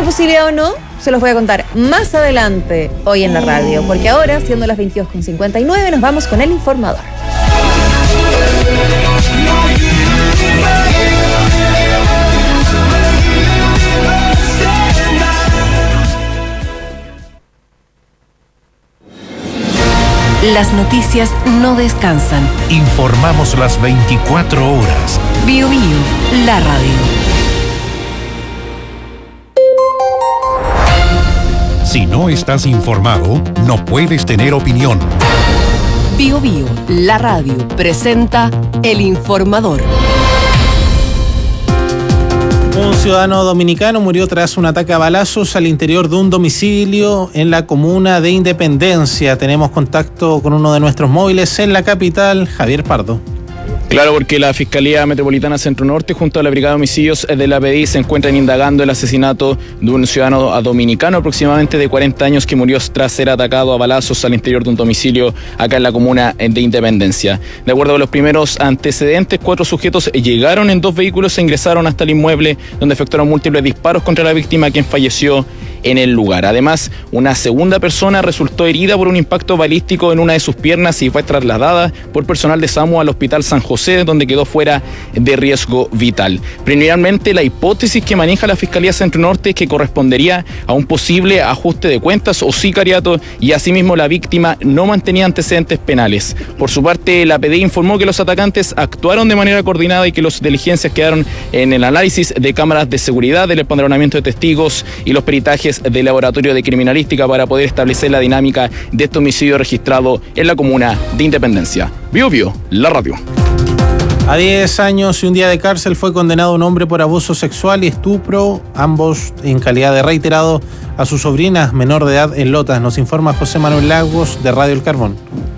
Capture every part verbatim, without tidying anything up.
posibilidad o no? Se los voy a contar más adelante hoy en la radio, porque ahora, siendo las veintidós con cincuenta y nueve, nos vamos con el informador. Las noticias no descansan. Informamos las veinticuatro horas. Bio Bio, la radio. Si no estás informado, no puedes tener opinión. Bio Bio, la radio, presenta El Informador. Un ciudadano dominicano murió tras un ataque a balazos al interior de un domicilio en la comuna de Independencia. Tenemos contacto con uno de nuestros móviles en la capital, Javier Pardo. Claro, porque la Fiscalía Metropolitana Centro Norte junto a la Brigada de Homicidios de la P D I se encuentran indagando el asesinato de un ciudadano dominicano aproximadamente de cuarenta años que murió tras ser atacado a balazos al interior de un domicilio acá en la comuna de Independencia. De acuerdo con los primeros antecedentes, cuatro sujetos llegaron en dos vehículos e ingresaron hasta el inmueble donde efectuaron múltiples disparos contra la víctima, quien falleció en el lugar. Además, una segunda persona resultó herida por un impacto balístico en una de sus piernas y fue trasladada por personal de SAMU al Hospital San José, donde quedó fuera de riesgo vital. Preliminarmente, la hipótesis que maneja la Fiscalía Centro Norte es que correspondería a un posible ajuste de cuentas o sicariato, y asimismo la víctima no mantenía antecedentes penales. Por su parte, la P D I informó que los atacantes actuaron de manera coordinada y que las diligencias quedaron en el análisis de cámaras de seguridad, el empadronamiento de testigos y los peritajes del Laboratorio de Criminalística para poder establecer la dinámica de este homicidio registrado en la comuna de Independencia. Bio Bio, la radio. A diez años y un día de cárcel fue condenado un hombre por abuso sexual y estupro, ambos en calidad de reiterado, a su sobrina menor de edad en Lotas. Nos informa José Manuel Lagos de Radio El Carbón.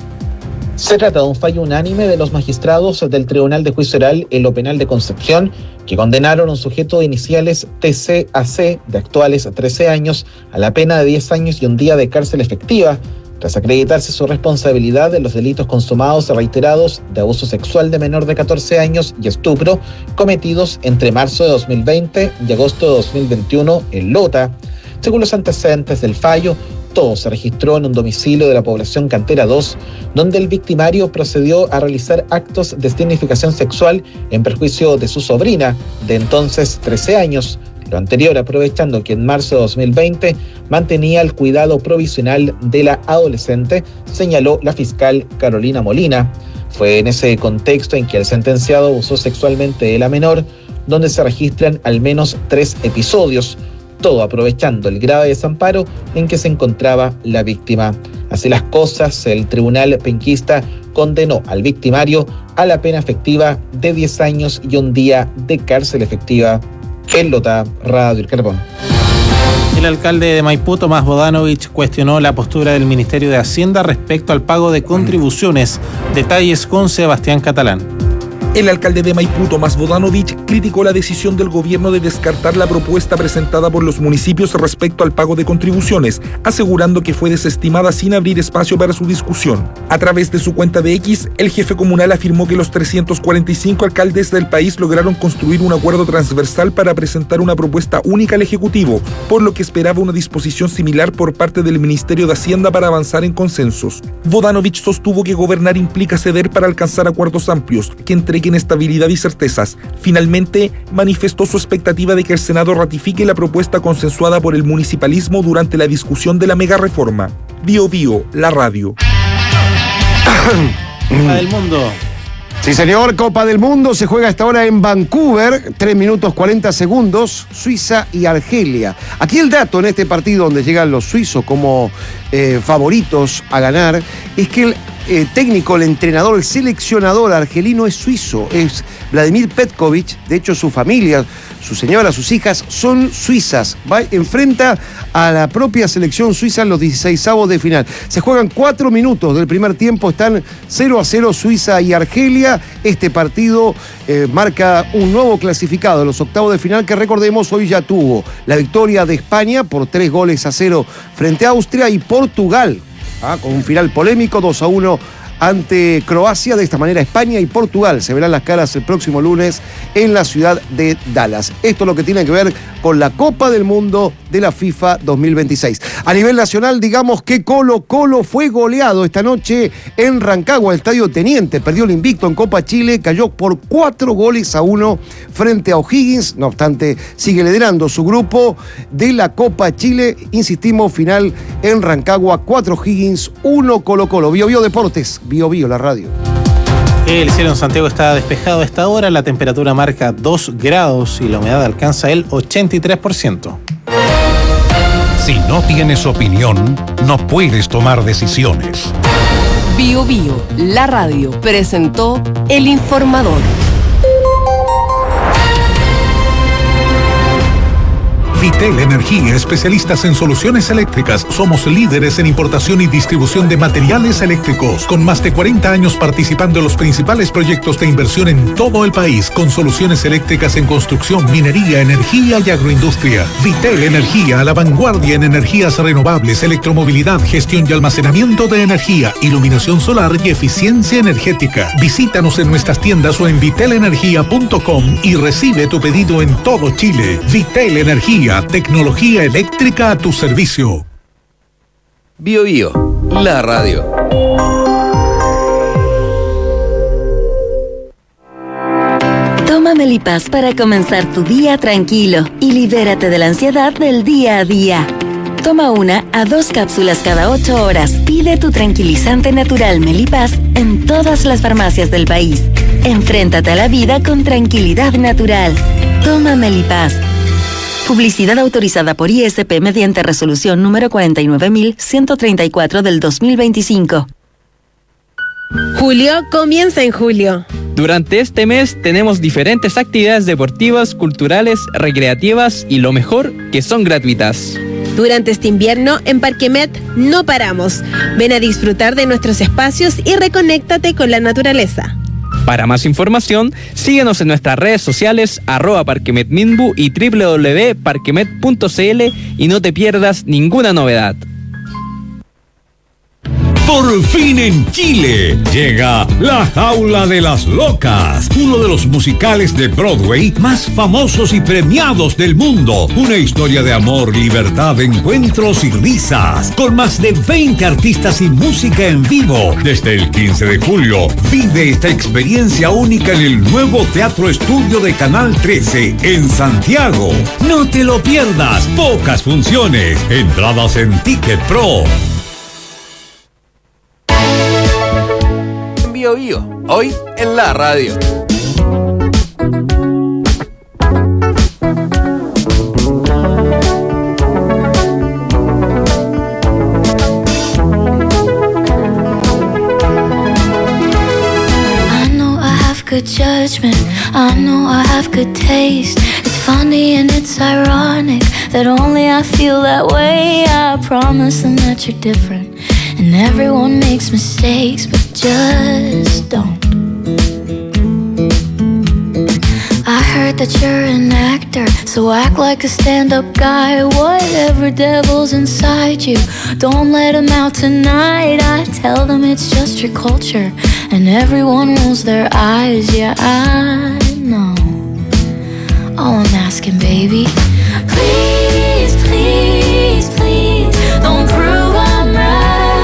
Se trata de un fallo unánime de los magistrados del Tribunal de Juicio Oral en lo Penal de Concepción, que condenaron a un sujeto de iniciales T C A C, de actuales trece años, a la pena de diez años y un día de cárcel efectiva, tras acreditarse su responsabilidad en los delitos consumados reiterados de abuso sexual de menor de catorce años y estupro, cometidos entre marzo de dos mil veinte y agosto de dos mil veintiuno en Lota. Según los antecedentes del fallo, todo se registró en un domicilio de la población Cantera dos, donde el victimario procedió a realizar actos de significación sexual en perjuicio de su sobrina, de entonces trece años. Lo anterior aprovechando que en marzo de dos mil veinte mantenía el cuidado provisional de la adolescente, señaló la fiscal Carolina Molina. Fue en ese contexto en que el sentenciado abusó sexualmente de la menor, donde se registran al menos tres episodios, todo aprovechando el grave desamparo en que se encontraba la víctima. Así las cosas, el tribunal penquista condenó al victimario a la pena efectiva de diez años y un día de cárcel efectiva. En Lota, Radio El Carbón. El alcalde de Maipú, Tomás Bodanovich, cuestionó la postura del Ministerio de Hacienda respecto al pago de contribuciones. Detalles con Sebastián Catalán. El alcalde de Maipú, Tomás Bodanovich, criticó la decisión del gobierno de descartar la propuesta presentada por los municipios respecto al pago de contribuciones, asegurando que fue desestimada sin abrir espacio para su discusión. A través de su cuenta de X, el jefe comunal afirmó que los trescientos cuarenta y cinco alcaldes del país lograron construir un acuerdo transversal para presentar una propuesta única al Ejecutivo, por lo que esperaba una disposición similar por parte del Ministerio de Hacienda para avanzar en consensos. Bodanovich sostuvo que gobernar implica ceder para alcanzar acuerdos amplios, que entreguen estabilidad y certezas. Finalmente, manifestó su expectativa de que el Senado ratifique la propuesta consensuada por el municipalismo durante la discusión de la mega reforma. Bio Bio, la radio. Copa del Mundo. Sí, señor, Copa del Mundo se juega hasta ahora en Vancouver, tres minutos cuarenta segundos, Suiza y Argelia. Aquí el dato en este partido donde llegan los suizos como eh, favoritos a ganar es que el eh, técnico, el entrenador, el seleccionador argelino es suizo, es Vladimir Petkovic. De hecho, su familia, su señora, sus hijas son suizas. Va, enfrenta a la propia selección suiza en los dieciseisavos de final. Se juegan cuatro minutos del primer tiempo, están cero a cero Suiza y Argelia. Este partido eh, marca un nuevo clasificado en los octavos de final que, recordemos, hoy ya tuvo la victoria de España por tres goles a cero frente a Austria y Portugal, ¿ah? con un final polémico, dos a uno ante Croacia. De esta manera España y Portugal se verán las caras el próximo lunes en la ciudad de Dallas. Esto es lo que tiene que ver con la Copa del Mundo de la FIFA dos mil veintiséis. A nivel nacional, digamos que Colo Colo fue goleado esta noche en Rancagua, el Estadio Teniente. Perdió el invicto en Copa Chile, cayó por cuatro goles a uno frente a O'Higgins. No obstante, sigue liderando su grupo de la Copa Chile. Insistimos, final en Rancagua, cuatro O'Higgins, uno Colo Colo. Bio Bio Deportes, Bio Bio, la radio. El cielo en Santiago está despejado a esta hora, la temperatura marca dos grados y la humedad alcanza el ochenta y tres por ciento. Si no tienes opinión, no puedes tomar decisiones. Bio Bio, la radio, presentó El Informador. Vitel Energía, especialistas en soluciones eléctricas. Somos líderes en importación y distribución de materiales eléctricos, con más de cuarenta años participando en los principales proyectos de inversión en todo el país, con soluciones eléctricas en construcción, minería, energía y agroindustria. Vitel Energía, a la vanguardia en energías renovables, electromovilidad, gestión y almacenamiento de energía, iluminación solar y eficiencia energética. Visítanos en nuestras tiendas o en vitel energía punto com y recibe tu pedido en todo Chile. Vitel Energía, tecnología eléctrica a tu servicio. Bio Bio, la radio. Toma Melipaz para comenzar tu día tranquilo y libérate de la ansiedad del día a día. Toma una a dos cápsulas cada ocho horas. Pide tu tranquilizante natural Melipaz en todas las farmacias del país. Enfréntate a la vida con tranquilidad natural. Toma Melipaz. Publicidad autorizada por I S P mediante resolución número cuarenta y nueve mil ciento treinta y cuatro del dos mil veinticinco. Julio comienza en julio. Durante este mes tenemos diferentes actividades deportivas, culturales, recreativas y lo mejor, que son gratuitas. Durante este invierno, en Parquemet no paramos. Ven a disfrutar de nuestros espacios y reconéctate con la naturaleza. Para más información, síguenos en nuestras redes sociales, arroba parquemetminbu y doble u doble u doble u punto parquemet punto c l y no te pierdas ninguna novedad. Por fin en Chile llega La Jaula de las Locas, uno de los musicales de Broadway más famosos y premiados del mundo. Una historia de amor, libertad, encuentros y risas, con más de veinte artistas y música en vivo. Desde el quince de julio, vive esta experiencia única en el nuevo Teatro Estudio de Canal trece en Santiago. No te lo pierdas, pocas funciones, entradas en Ticket Pro. Bio Bio, hoy en la radio. I know I have good judgment, I know I have good taste. It's funny and it's ironic that only I feel that way. I promise them that you're different. And everyone makes mistakes, but just don't. I heard that you're an actor, so act like a stand-up guy. Whatever devil's inside you, don't let him out tonight. I tell them it's just your culture, and everyone rolls their eyes. Yeah, I know. All I'm asking, baby, please, please, please, don't prove I'm right.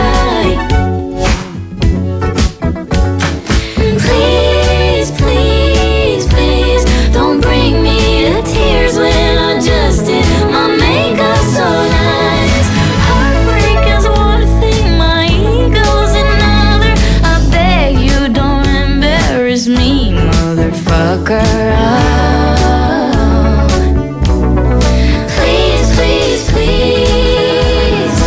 Please, please, please, don't bring me to tears when I just did my makeup so nice. Heartbreak is one thing, my ego's another. I beg you, don't embarrass me, motherfucker. Oh. Please, please, please.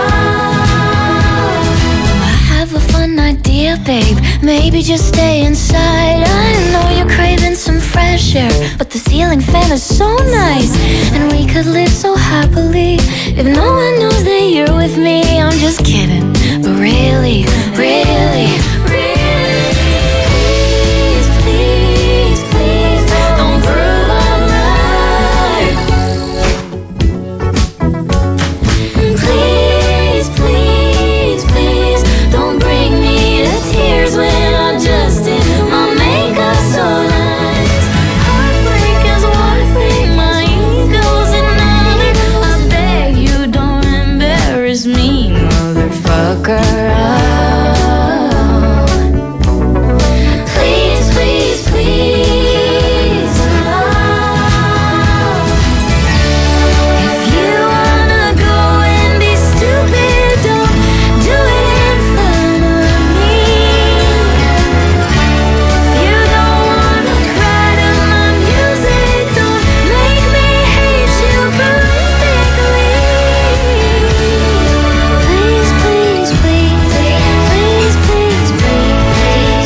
Oh. I have a fun idea, babe. Maybe just stay inside. I know you're craving some fresh air, but the ceiling fan is so nice, and we could live so happily if no one knows that you're with me. I'm just kidding, but really, really, really, please, please, please, don't prove I'm right. Please, please, please, don't bring me to tears. look around. Please, please, please, love. If you wanna go and be stupid, don't do it in front of me. If you don't wanna cry to my music, don't make me hate you perfectly. Please, please, please, please, please, please, please,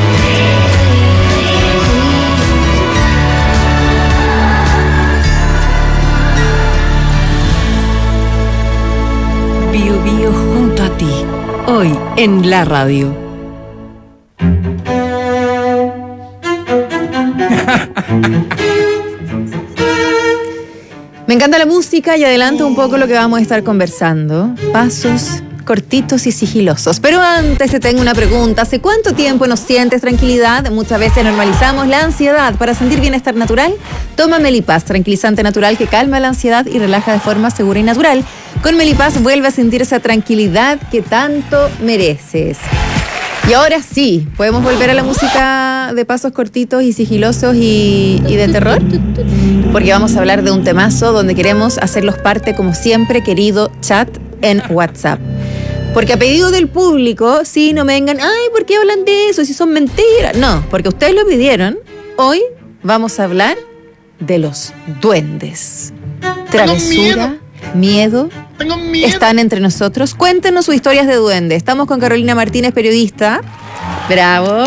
Bio Bio junto a ti, hoy en la radio. Me encanta la música y adelanto un poco lo que vamos a estar conversando. Pasos cortitos y sigilosos. Pero antes te tengo una pregunta. ¿Hace cuánto tiempo no sientes tranquilidad? Muchas veces normalizamos la ansiedad. Para sentir bienestar natural, toma Melipaz, tranquilizante natural que calma la ansiedad y relaja de forma segura y natural. Con Melipaz vuelve a sentir esa tranquilidad que tanto mereces. Y ahora sí, ¿podemos volver a la música de pasos cortitos y sigilosos y, y de terror? Porque vamos a hablar de un temazo donde queremos hacerlos parte, como siempre, querido chat en WhatsApp. Porque a pedido del público, sí, no me vengan, ay, ¿por qué hablan de eso? Si son mentiras. No, porque ustedes lo pidieron. Hoy vamos a hablar de los duendes. Travesura, miedo. Tengo miedo. Están entre nosotros. Cuéntenos sus historias de duendes. Estamos con Carolina Martínez, periodista. Bravo.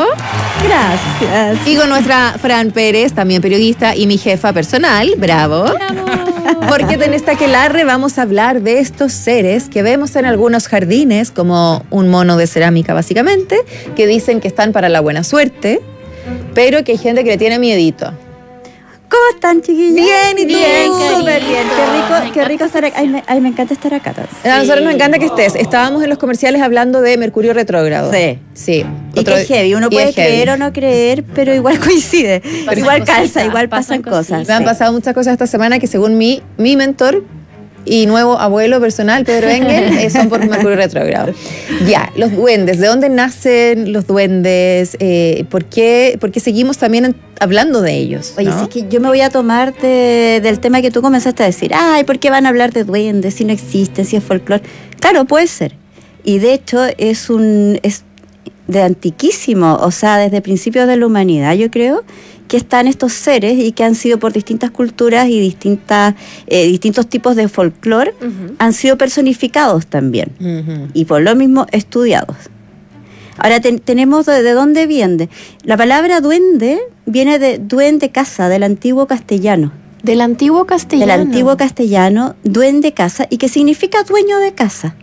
Gracias. Y con nuestra Fran Pérez, también periodista, y mi jefa personal. Bravo. Bravo. Porque en esta aquelarre vamos a hablar de estos seres que vemos en algunos jardines, como un mono de cerámica básicamente, que dicen que están para la buena suerte, pero que hay gente que le tiene miedito. ¿Cómo están, chiquillos? Bien, ¿y tú? Bien, súper bien. Qué rico, qué rico estar acá. Ay, me, ay, me encanta estar acá. Sí. A nosotros nos encanta que estés. Estábamos en los comerciales hablando de Mercurio retrógrado. Sí. Sí. Y Otro, que es heavy. Uno puede creer o no creer, pero igual coincide. Pasan igual cositas, calza, igual pasan, pasan cosas. Me han pasado muchas cosas esta semana que según mi, mi mentor y nuevo abuelo personal, Pedro Engel, eh, son por Mercurio retrógrado. Ya, los duendes. ¿De dónde nacen los duendes? Eh, ¿por qué, por qué seguimos también en, hablando de ellos? Oye, ¿no? si es que yo me voy a tomar de, del tema que tú comenzaste a decir. Ay, ¿por qué van a hablar de duendes si no existen, si es folclore? Claro, puede ser. Y de hecho es un es de antiquísimo, o sea, desde principios de la humanidad, yo creo, que están estos seres y que han sido por distintas culturas y distintas eh, distintos tipos de folclore, uh-huh. han sido personificados también, uh-huh. y por lo mismo estudiados. Ahora ten, tenemos de, de dónde viene. La palabra duende viene de duende casa, del antiguo castellano. Del antiguo castellano. Del antiguo castellano, duende casa, y que significa dueño de casa.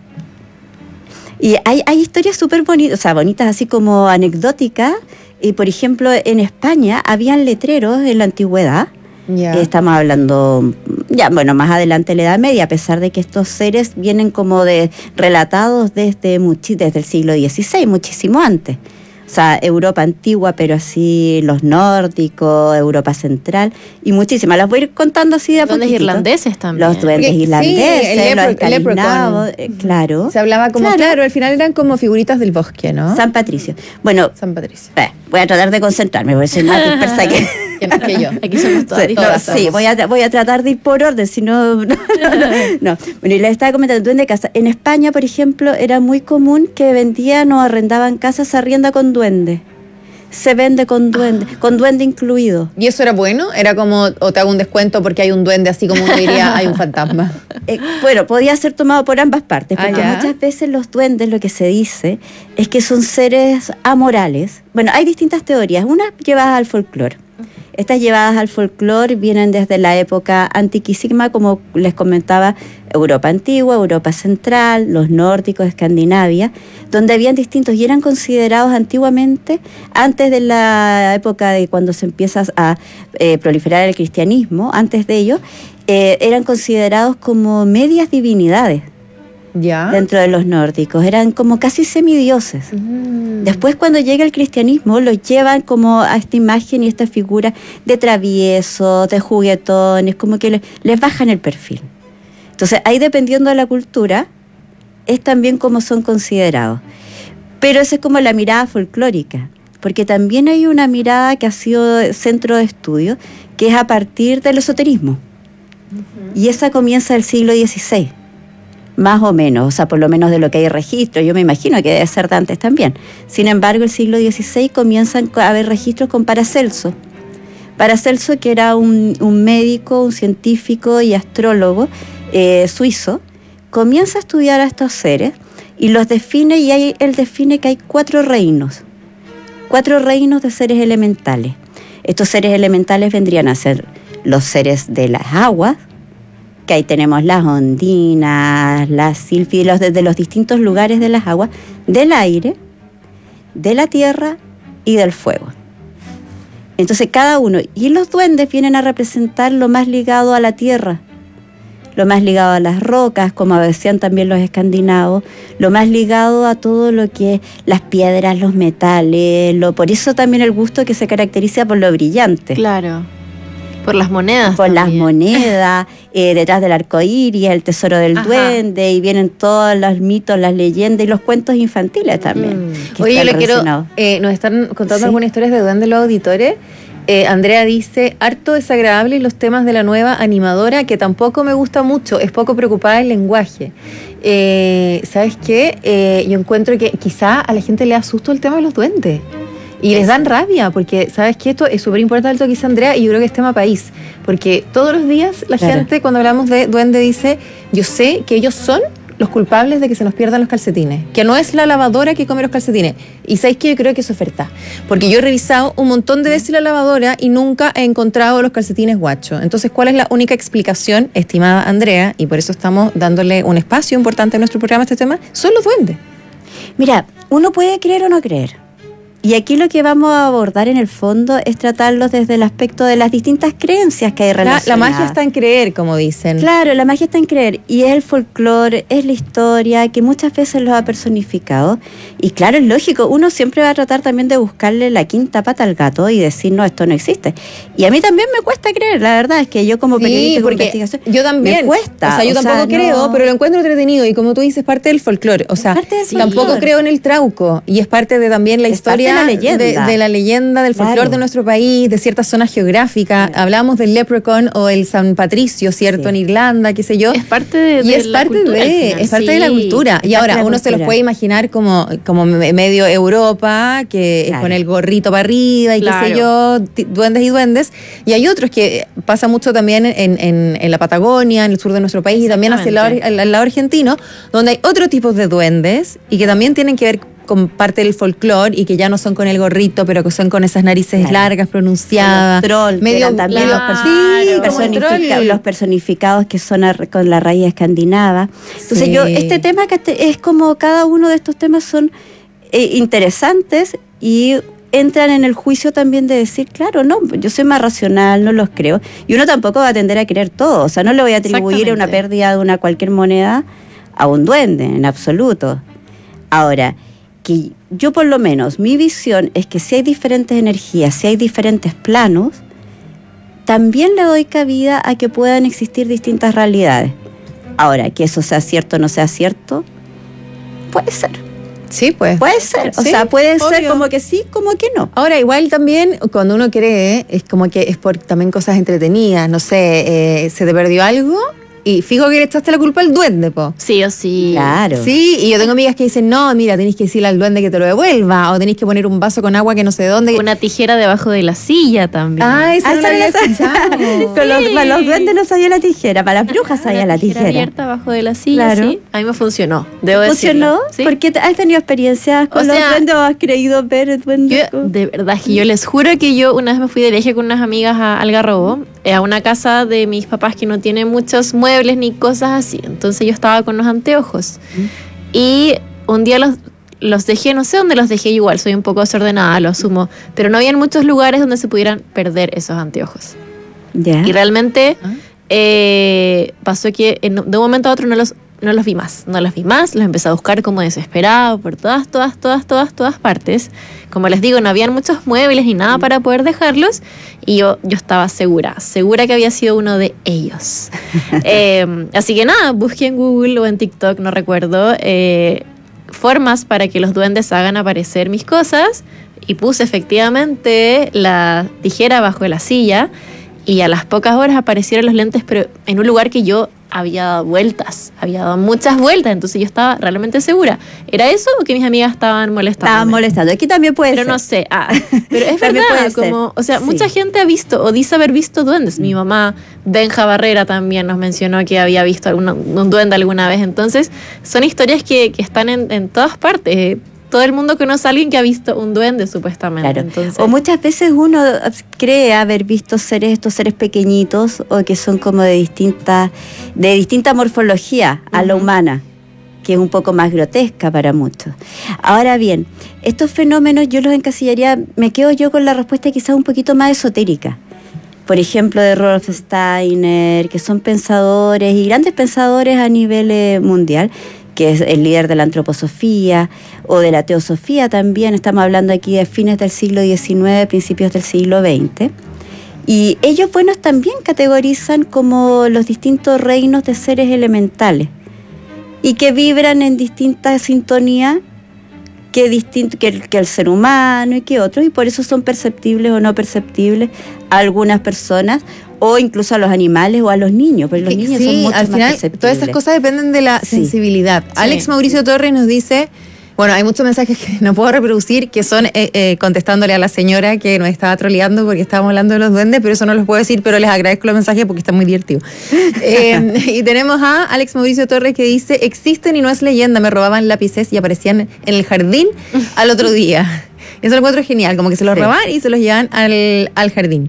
Y hay, hay historias súper bonitas, o sea, bonitas así como anecdóticas. Y por ejemplo, en España habían letreros en la antigüedad. Yeah. Eh, estamos hablando, ya bueno, más adelante la Edad Media, a pesar de que estos seres vienen como de relatados desde, muchi, desde el siglo dieciséis, muchísimo antes. O sea, Europa antigua, pero así los nórdicos, Europa central y muchísimas. Las voy a ir contando así de a poquito. Los duendes irlandeses también. Los duendes Porque, irlandeses, sí, el los lepro, escandinavos, eh, claro. Se hablaba como, claro. claro, al final eran como figuritas del bosque, ¿no? San Patricio. Bueno, San Patricio. Eh, voy a tratar de concentrarme, porque soy más dispersa que... que yo. Aquí somos todas. Sí, no, sí, voy a, voy a tratar de ir por orden, si no... No, no, no. Bueno, y les estaba comentando, duende casa. En España, por ejemplo, era muy común que vendían o arrendaban casas arrienda con duende. Se vende con duende, ah. con duende incluido. ¿Y eso era bueno? ¿Era como, o te hago un descuento porque hay un duende, así como uno diría, hay un fantasma? Eh, bueno, podía ser tomado por ambas partes, porque ah, muchas veces los duendes, lo que se dice, es que son seres amorales. Bueno, hay distintas teorías, unas llevadas al folclore. Estas llevadas al folclore vienen desde la época antiquísima, como les comentaba, Europa antigua, Europa central, los nórdicos, Escandinavia, donde habían distintos y eran considerados antiguamente, antes de la época de cuando se empieza a eh, proliferar el cristianismo, antes de ello, eh, eran considerados como medias divinidades. ¿Ya? Dentro de los nórdicos, eran como casi semidioses. Mm. Después, cuando llega el cristianismo, los llevan como a esta imagen y esta figura de traviesos, de juguetones, como que les, les bajan el perfil. Entonces, ahí dependiendo de la cultura, es también como son considerados. Pero esa es como la mirada folclórica, porque también hay una mirada que ha sido centro de estudio, que es a partir del esoterismo. Uh-huh. Y esa comienza el siglo dieciséis, más o menos, o sea, por lo menos de lo que hay registro. Yo me imagino que debe ser de antes también. Sin embargo, el siglo dieciséis comienzan a haber registros con Paracelso. Paracelso, que era un, un médico, un científico y astrólogo eh, suizo, comienza a estudiar a estos seres y los define, y hay, él define que hay cuatro reinos, cuatro reinos de seres elementales. Estos seres elementales vendrían a ser los seres de las aguas, que ahí tenemos las ondinas, las sílfidos, desde los distintos lugares de las aguas, del aire, de la tierra y del fuego. Entonces cada uno, y los duendes vienen a representar lo más ligado a la tierra, lo más ligado a las rocas, como decían también los escandinavos, lo más ligado a todo lo que es las piedras, los metales, lo, por eso también el gusto que se caracteriza por lo brillante. Claro, por las monedas. Por también. las monedas, eh, detrás del arco iris, el tesoro del Ajá. duende, y vienen todos los mitos, las leyendas y los cuentos infantiles también. Mm. Oye, yo le quiero, eh, nos están contando ¿Sí? algunas historias de duendes los auditores. Eh, Andrea dice, harto desagradable los temas de la nueva animadora, que tampoco me gusta mucho, es poco preocupada el lenguaje. Eh, ¿Sabes qué? Eh, yo encuentro que quizá a la gente le asusta el tema de los duendes. Y les dan rabia, porque sabes que esto es súper importante lo que dice Andrea, y yo creo que es tema país. Porque todos los días la claro. gente, cuando hablamos de duende, dice, yo sé que ellos son los culpables de que se nos pierdan los calcetines, que no es la lavadora que come los calcetines. Y ¿sabes qué? Yo creo que eso es verdad, porque yo he revisado un montón de veces la lavadora y nunca he encontrado los calcetines guachos. Entonces, ¿cuál es la única explicación, estimada Andrea? Y por eso estamos dándole un espacio importante en nuestro programa a este tema, son los duendes. Mira, uno puede creer o no creer. Y aquí lo que vamos a abordar en el fondo es tratarlos desde el aspecto de las distintas creencias que hay relacionadas. La, la magia está en creer, como dicen. Claro, la magia está en creer. Y es el folclore, es la historia, que muchas veces los ha personificado. Y claro, es lógico, uno siempre va a tratar también de buscarle la quinta pata al gato y decir, no, esto no existe. Y a mí también me cuesta creer, la verdad, es que yo como sí, periodista de porque investigación, yo también. me cuesta. O sea, yo o tampoco sea, creo, no... pero lo encuentro entretenido. Y como tú dices, parte del folclore. O sea, tampoco creo en el trauco. Y es parte de también la es historia de la leyenda. De, de la leyenda del folclore claro. de nuestro país, de ciertas zonas geográficas. Claro. Hablamos del leprechaun o el San Patricio, ¿cierto? Sí. En Irlanda, qué sé yo. Es parte de, de y es la parte cultura. De, es parte sí. de la cultura. Y ahora uno cultura. se los puede imaginar como, como medio Europa, que claro. con el gorrito para arriba y claro. qué sé yo, duendes y duendes. Y hay otros que pasa mucho también en, en, en la Patagonia, en el sur de nuestro país, y también hacia el lado, al lado argentino, donde hay otro tipo de duendes y que también tienen que ver con parte del folclore y que ya no son con el gorrito, pero que son con esas narices claro. largas, pronunciadas. Los troll, medio también claro. los, sí, personifica, los personificados que son a, con la raíz escandinava. Entonces sí. yo, este tema que es como cada uno de estos temas son eh, interesantes y entran en el juicio también de decir, claro, no, yo soy más racional, no los creo. Y uno tampoco va a tender a creer todo. O sea, no le voy a atribuir una pérdida de una cualquier moneda a un duende, en absoluto. Ahora, que yo por lo menos, mi visión es que si hay diferentes energías, si hay diferentes planos, también le doy cabida a que puedan existir distintas realidades. Ahora, que eso sea cierto o no sea cierto, puede ser. Sí, pues. Puede ser, o sí, sea, puede obvio. ser como que sí, como que no. Ahora, igual también, cuando uno cree, es como que es por también cosas entretenidas, no sé, eh, se te perdió algo... Y fijo que le echaste la culpa al duende, po. Sí o sí. Claro. Sí, y yo tengo amigas que dicen, no, mira, tenéis que decirle al duende que te lo devuelva, o tenéis que poner un vaso con agua que no sé de dónde. Una tijera debajo de la silla también. Ah, esa ah, no la había escuchado. Con los, para los duendes no sabía la tijera, para las brujas sabía la tijera. La tijera abierta abajo de la silla, claro. sí. A mí me funcionó, debo ¿Funcionó? ¿Sí? ¿Por qué has tenido experiencias con o los sea, duendes o has creído ver duendes? Yo, de verdad, que yo les juro que yo una vez me fui de viaje con unas amigas a Algarrobo, a una casa de mis papás que no tiene muchos muebles ni cosas así. Entonces yo estaba con los anteojos ¿Mm? y un día los, los dejé, no sé dónde los dejé, igual soy un poco desordenada, lo asumo, pero no había muchos lugares donde se pudieran perder esos anteojos. Yeah. Y realmente ¿Ah? eh, pasó que en, de un momento a otro no los no los vi más, no los vi más, los empecé a buscar como desesperado por todas, todas, todas, todas, todas partes. Como les digo, no habían muchos muebles ni nada para poder dejarlos y yo, yo estaba segura, segura que había sido uno de ellos. eh, así que nada, busqué en Google o en TikTok, no recuerdo, eh, formas para que los duendes hagan aparecer mis cosas y puse efectivamente la tijera bajo la silla y a las pocas horas aparecieron los lentes, pero en un lugar que yo había dado vueltas, había dado muchas vueltas, entonces yo estaba realmente segura. ¿Era eso o que mis amigas estaban molestando? Estaban molestando, aquí también puede pero ser. Pero no sé, ah, pero es También verdad, puede como, ser. o sea, Sí. mucha gente ha visto o dice haber visto duendes. Mi mamá, Benja Barrera, también nos mencionó que había visto alguna, un duende alguna vez. Entonces, son historias que, que están en, en todas partes. Todo el mundo conoce a alguien que ha visto un duende, supuestamente. Claro. Entonces, O muchas veces uno cree haber visto seres, estos seres pequeñitos, o que son como de distinta, de distinta morfología a la humana, que es un poco más grotesca para muchos. Ahora bien, estos fenómenos yo los encasillaría, me quedo yo con la respuesta quizás un poquito más esotérica. Por ejemplo, de Rudolf Steiner, que son pensadores y grandes pensadores a nivel eh, mundial, que es el líder de la antroposofía o de la teosofía también. Estamos hablando aquí de fines del siglo diecinueve, principios del siglo veinte. Y ellos, buenos, también categorizan como los distintos reinos de seres elementales y que vibran en distintas sintonías que, distinto, que, el, que el ser humano y que otros, y por eso son perceptibles o no perceptibles a algunas personas o incluso a los animales o a los niños, pero los niños sí, son mucho al más final perceptibles. todas esas cosas dependen de la Sí. sensibilidad. Sí. Alex Mauricio Torres nos dice, bueno, hay muchos mensajes que no puedo reproducir que son eh, eh, contestándole a la señora que nos estaba troleando porque estábamos hablando de los duendes, pero eso no los puedo decir, pero les agradezco los mensajes porque están muy divertidos. eh, y tenemos a Alex Mauricio Torres que dice, existen y no es leyenda, me robaban lápices y aparecían en el jardín al otro día. Eso lo encuentro genial, como que se los Sí. roban y se los llevan al, al jardín.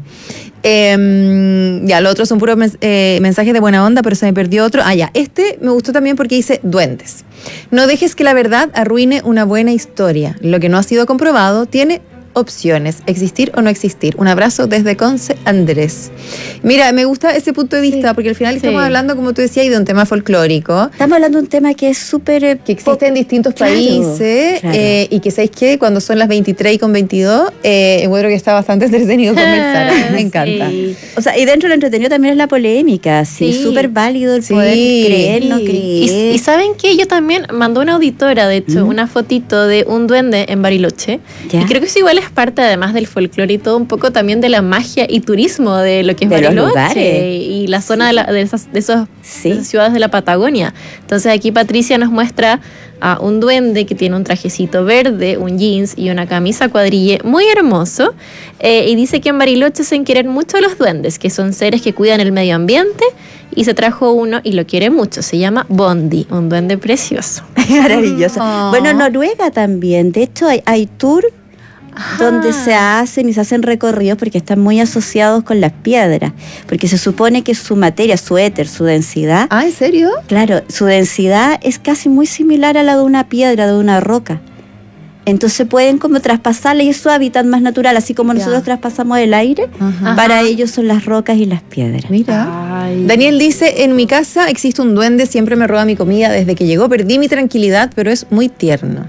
Eh, ya, los otros son puros mens- eh, mensajes de buena onda, pero se me perdió otro. Ah, ya, este me gustó también porque dice duendes. No dejes que la verdad arruine una buena historia. Lo que no ha sido comprobado tiene opciones, existir o no existir. Un abrazo desde Conce, Andrés. Mira, me gusta ese punto de vista, porque al final estamos Sí. hablando, como tú decías, de un tema folclórico. Estamos hablando de un tema que es súper... eh, Que existe en distintos Claro, países claro. eh, y que, ¿sabéis qué? Cuando son las veintitrés y con veintidós, eh, encuentro que está bastante entretenido conversar. Me encanta. Sí. O sea, y dentro de lo entretenido también es la polémica, sí, Sí. súper válido el Sí. poder creer, no Sí. creer. Y, y ¿saben qué? Yo también mandó una auditora, de hecho, ¿Mm? una fotito de un duende en Bariloche. Ya. Y creo que eso igual es parte, además del folclore y todo, un poco también de la magia y turismo de lo que es De los Bariloche lugares. y la zona de, la- de esas, de, esos, Sí. de esas ciudades de la Patagonia. Entonces aquí Patricia nos muestra a un duende que tiene un trajecito verde, un jeans y una camisa cuadrille muy hermoso. Eh, y dice que en Bariloche se quieren mucho los duendes, que son seres que cuidan el medio ambiente. Y se trajo uno y lo quiere mucho. Se llama Bondi, un duende precioso. Maravilloso. Oh. Bueno, Noruega también. De hecho, hay, hay tour donde se hacen y se hacen recorridos porque están muy asociados con las piedras. Porque se supone que su materia, su éter, su densidad. Ah, ¿en serio? Claro, su densidad es casi muy similar a la de una piedra, de una roca. Entonces pueden como traspasarla y es su hábitat más natural, así como Ya. nosotros traspasamos el aire, Ajá. para ellos son las rocas y las piedras. Mira. Ay. Daniel dice, en mi casa existe un duende, siempre me roba mi comida. Desde que llegó perdí mi tranquilidad, pero es muy tierno.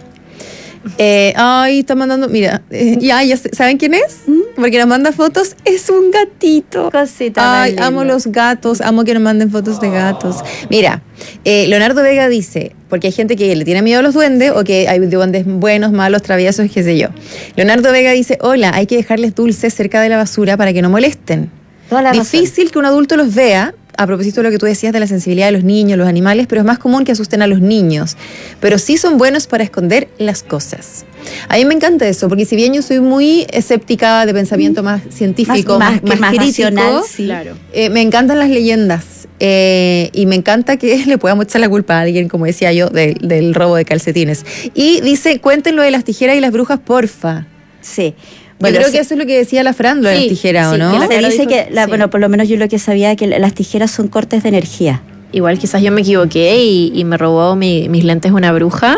Eh, ay, está mandando, mira, eh, ya, ya sé, ¿saben quién es? Porque nos manda fotos, es un gatito. Cosita Ay, más amo linda. los gatos, amo que nos manden fotos de gatos. Mira, eh, Leonardo Vega dice, porque hay gente que le tiene miedo a los duendes o que hay duendes buenos, malos, traviesos, qué sé yo. Leonardo Vega dice, hola, hay que dejarles dulces cerca de la basura para que no molesten. Toda la razón. Difícil que un adulto los vea, a propósito de lo que tú decías de la sensibilidad de los niños, los animales, pero es más común que asusten a los niños. Pero sí son buenos para esconder las cosas. A mí me encanta eso, porque si bien yo soy muy escéptica de pensamiento más científico, Más- más, más- que más crítico, racional, sí. Claro. eh, me encantan las leyendas. eh, y me encanta que le podamos echar la culpa a alguien, como decía yo, del- del robo de calcetines. Y dice, cuenten lo de las tijeras y las brujas, porfa. Sí. Yo creo se- que eso es lo que decía la Fran, lo de Sí, las tijeras, sí, ¿o no? que la se Caro dice dijo- que, la- sí. bueno, por lo menos yo lo que sabía que las tijeras son cortes de energía. Igual quizás yo me equivoqué y, y me robó mi- mis lentes una bruja.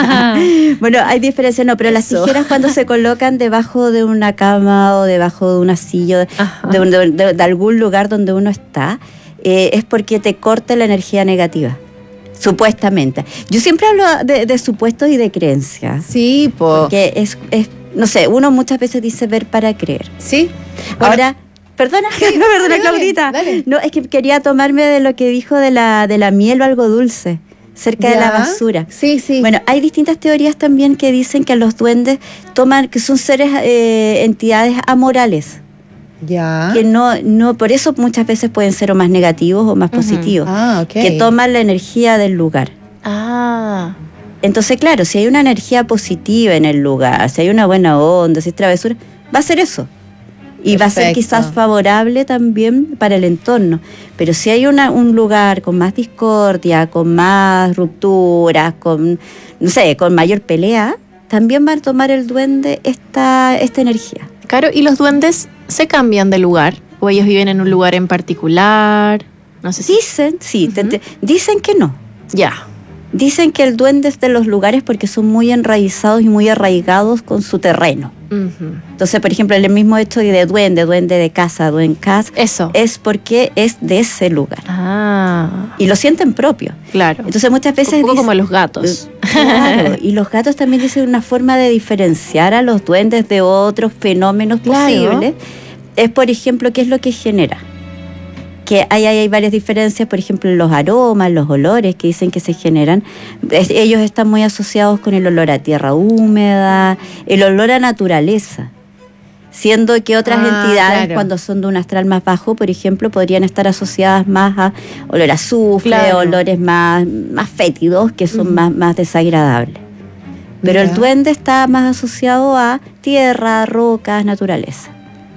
Bueno, hay diferencias, no, pero las Eso. tijeras cuando se colocan debajo de una cama o debajo de una silla, de, Ajá. de, de- de- de algún lugar donde uno está, eh, es porque te corta la energía negativa. Supuestamente. Yo siempre hablo de, de supuestos y de creencias. Sí, po. Porque es, es, no sé, uno muchas veces dice ver para creer. Sí. Bueno, ahora, perdona, sí, perdona, dale, Claudita. dale. No, es que quería tomarme de lo que dijo de la, de la miel o algo dulce, cerca ¿Ya? de la basura. Sí, sí. Bueno, hay distintas teorías también que dicen que los duendes toman, que son seres, eh, entidades amorales. Ya. Que no, no, por eso muchas veces pueden ser o más negativos o más Ujú. positivos. Ah, ok. Que toman la energía del lugar. Ah. Entonces, claro, si hay una energía positiva en el lugar, si hay una buena onda, si es travesura, va a ser eso. Y va a ser Perfecto. quizás favorable también para el entorno. Pero si hay una, un lugar con más discordia, con más rupturas, con, no sé, con mayor pelea, también va a tomar el duende esta, esta energía. Claro, ¿y los duendes se cambian de lugar? ¿O ellos viven en un lugar en particular? No sé si... Dicen, sí, te- te- dicen que no. Ya. Dicen que el duende es de los lugares porque son muy enraizados y muy arraigados con su terreno. Ujú. Entonces, por ejemplo, el mismo hecho de duende, duende de casa, duende casa, Eso. es porque es de ese lugar. Ah. Y lo sienten propio. Claro. Entonces muchas veces... Un poco dicen- como los gatos. Claro, y los gatos también dicen una forma de diferenciar a los duendes de otros fenómenos Claro. posibles. Es, por ejemplo, qué es lo que genera. Que hay, hay, hay varias diferencias, por ejemplo, los aromas, los olores que dicen que se generan. Es- ellos están muy asociados con el olor a tierra húmeda, el olor a naturaleza. Siendo que otras Ah, entidades, claro. cuando son de un astral más bajo, por ejemplo, podrían estar asociadas más a olor a azufre, Claro. olores más, más fétidos, que son Ujú. más, más desagradables. Pero el Ya. duende está más asociado a tierra, rocas, naturaleza.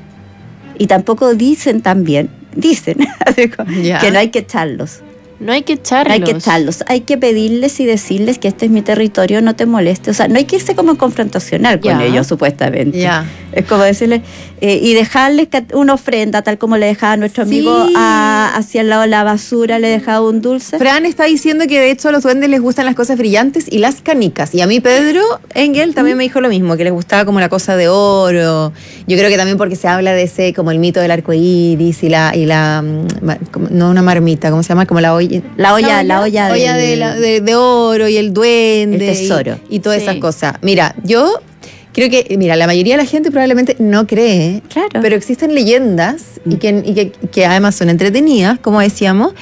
Y tampoco dicen también, dicen Ya. que no hay que echarlos. No hay que No echarlos. hay que echarlos. Hay que pedirles y decirles que este es mi territorio, no te moleste. O sea, no hay que irse como confrontacional con Ya. ellos, supuestamente. Ya. Es como decirles, eh, y dejarles que- una ofrenda, tal como le dejaba a nuestro Sí. amigo a- hacia el lado de la basura, le dejaba un dulce. Fran está diciendo que de hecho a los duendes les gustan las cosas brillantes y las canicas. Y a mí Pedro Engel también me dijo lo mismo, que les gustaba como la cosa de oro. Yo creo que también porque se habla de ese, como el mito del arco iris y la, y la mm, ma- como- no una marmita, ¿cómo se llama? Como la olla. La olla, la olla, olla del- de, la- de- de oro y el duende. El tesoro. Y, y todas Sí. esas cosas. Mira, yo creo que, mira, la mayoría de la gente probablemente no cree, Claro. pero existen leyendas y, que, y que, que además son entretenidas, como decíamos,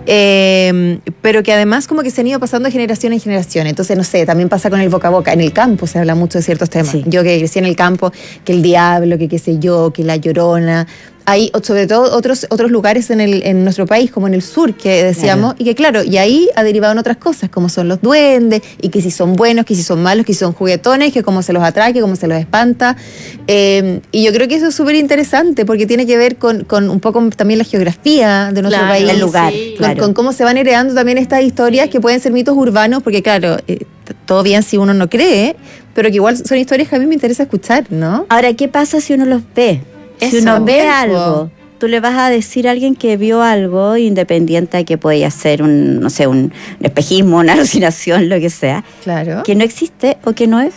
eh, pero que además como que se han ido pasando de generación en generación. Entonces, no sé, también pasa con el boca a boca. En el campo se habla mucho de ciertos temas. Sí. Yo que crecí en el campo, que el diablo, que qué sé yo, que la llorona. Hay o- sobre todo otros otros lugares en el en nuestro país, como en el sur, que decíamos, Claro. y que claro, y ahí ha derivado en otras cosas, como son los duendes, y que si son buenos, que si son malos, que si son juguetones, que cómo se los atrae, que cómo se los espanta. Eh, y yo creo que eso es súper interesante, porque tiene que ver con, con un poco también la geografía de nuestro Claro, país. el lugar, sí. Con, claro. con cómo se van heredando también estas historias que pueden ser mitos urbanos, porque claro, eh, t- todo bien si uno no cree, pero que igual son historias que a mí me interesa escuchar, ¿no? Ahora, ¿qué pasa si uno los ve? Si Eso, uno ve bien, po. algo, tú le vas a decir a alguien que vio algo, independiente de que pueda ser un, no sé, un espejismo, una alucinación, lo que sea, Claro. que no existe o que no es.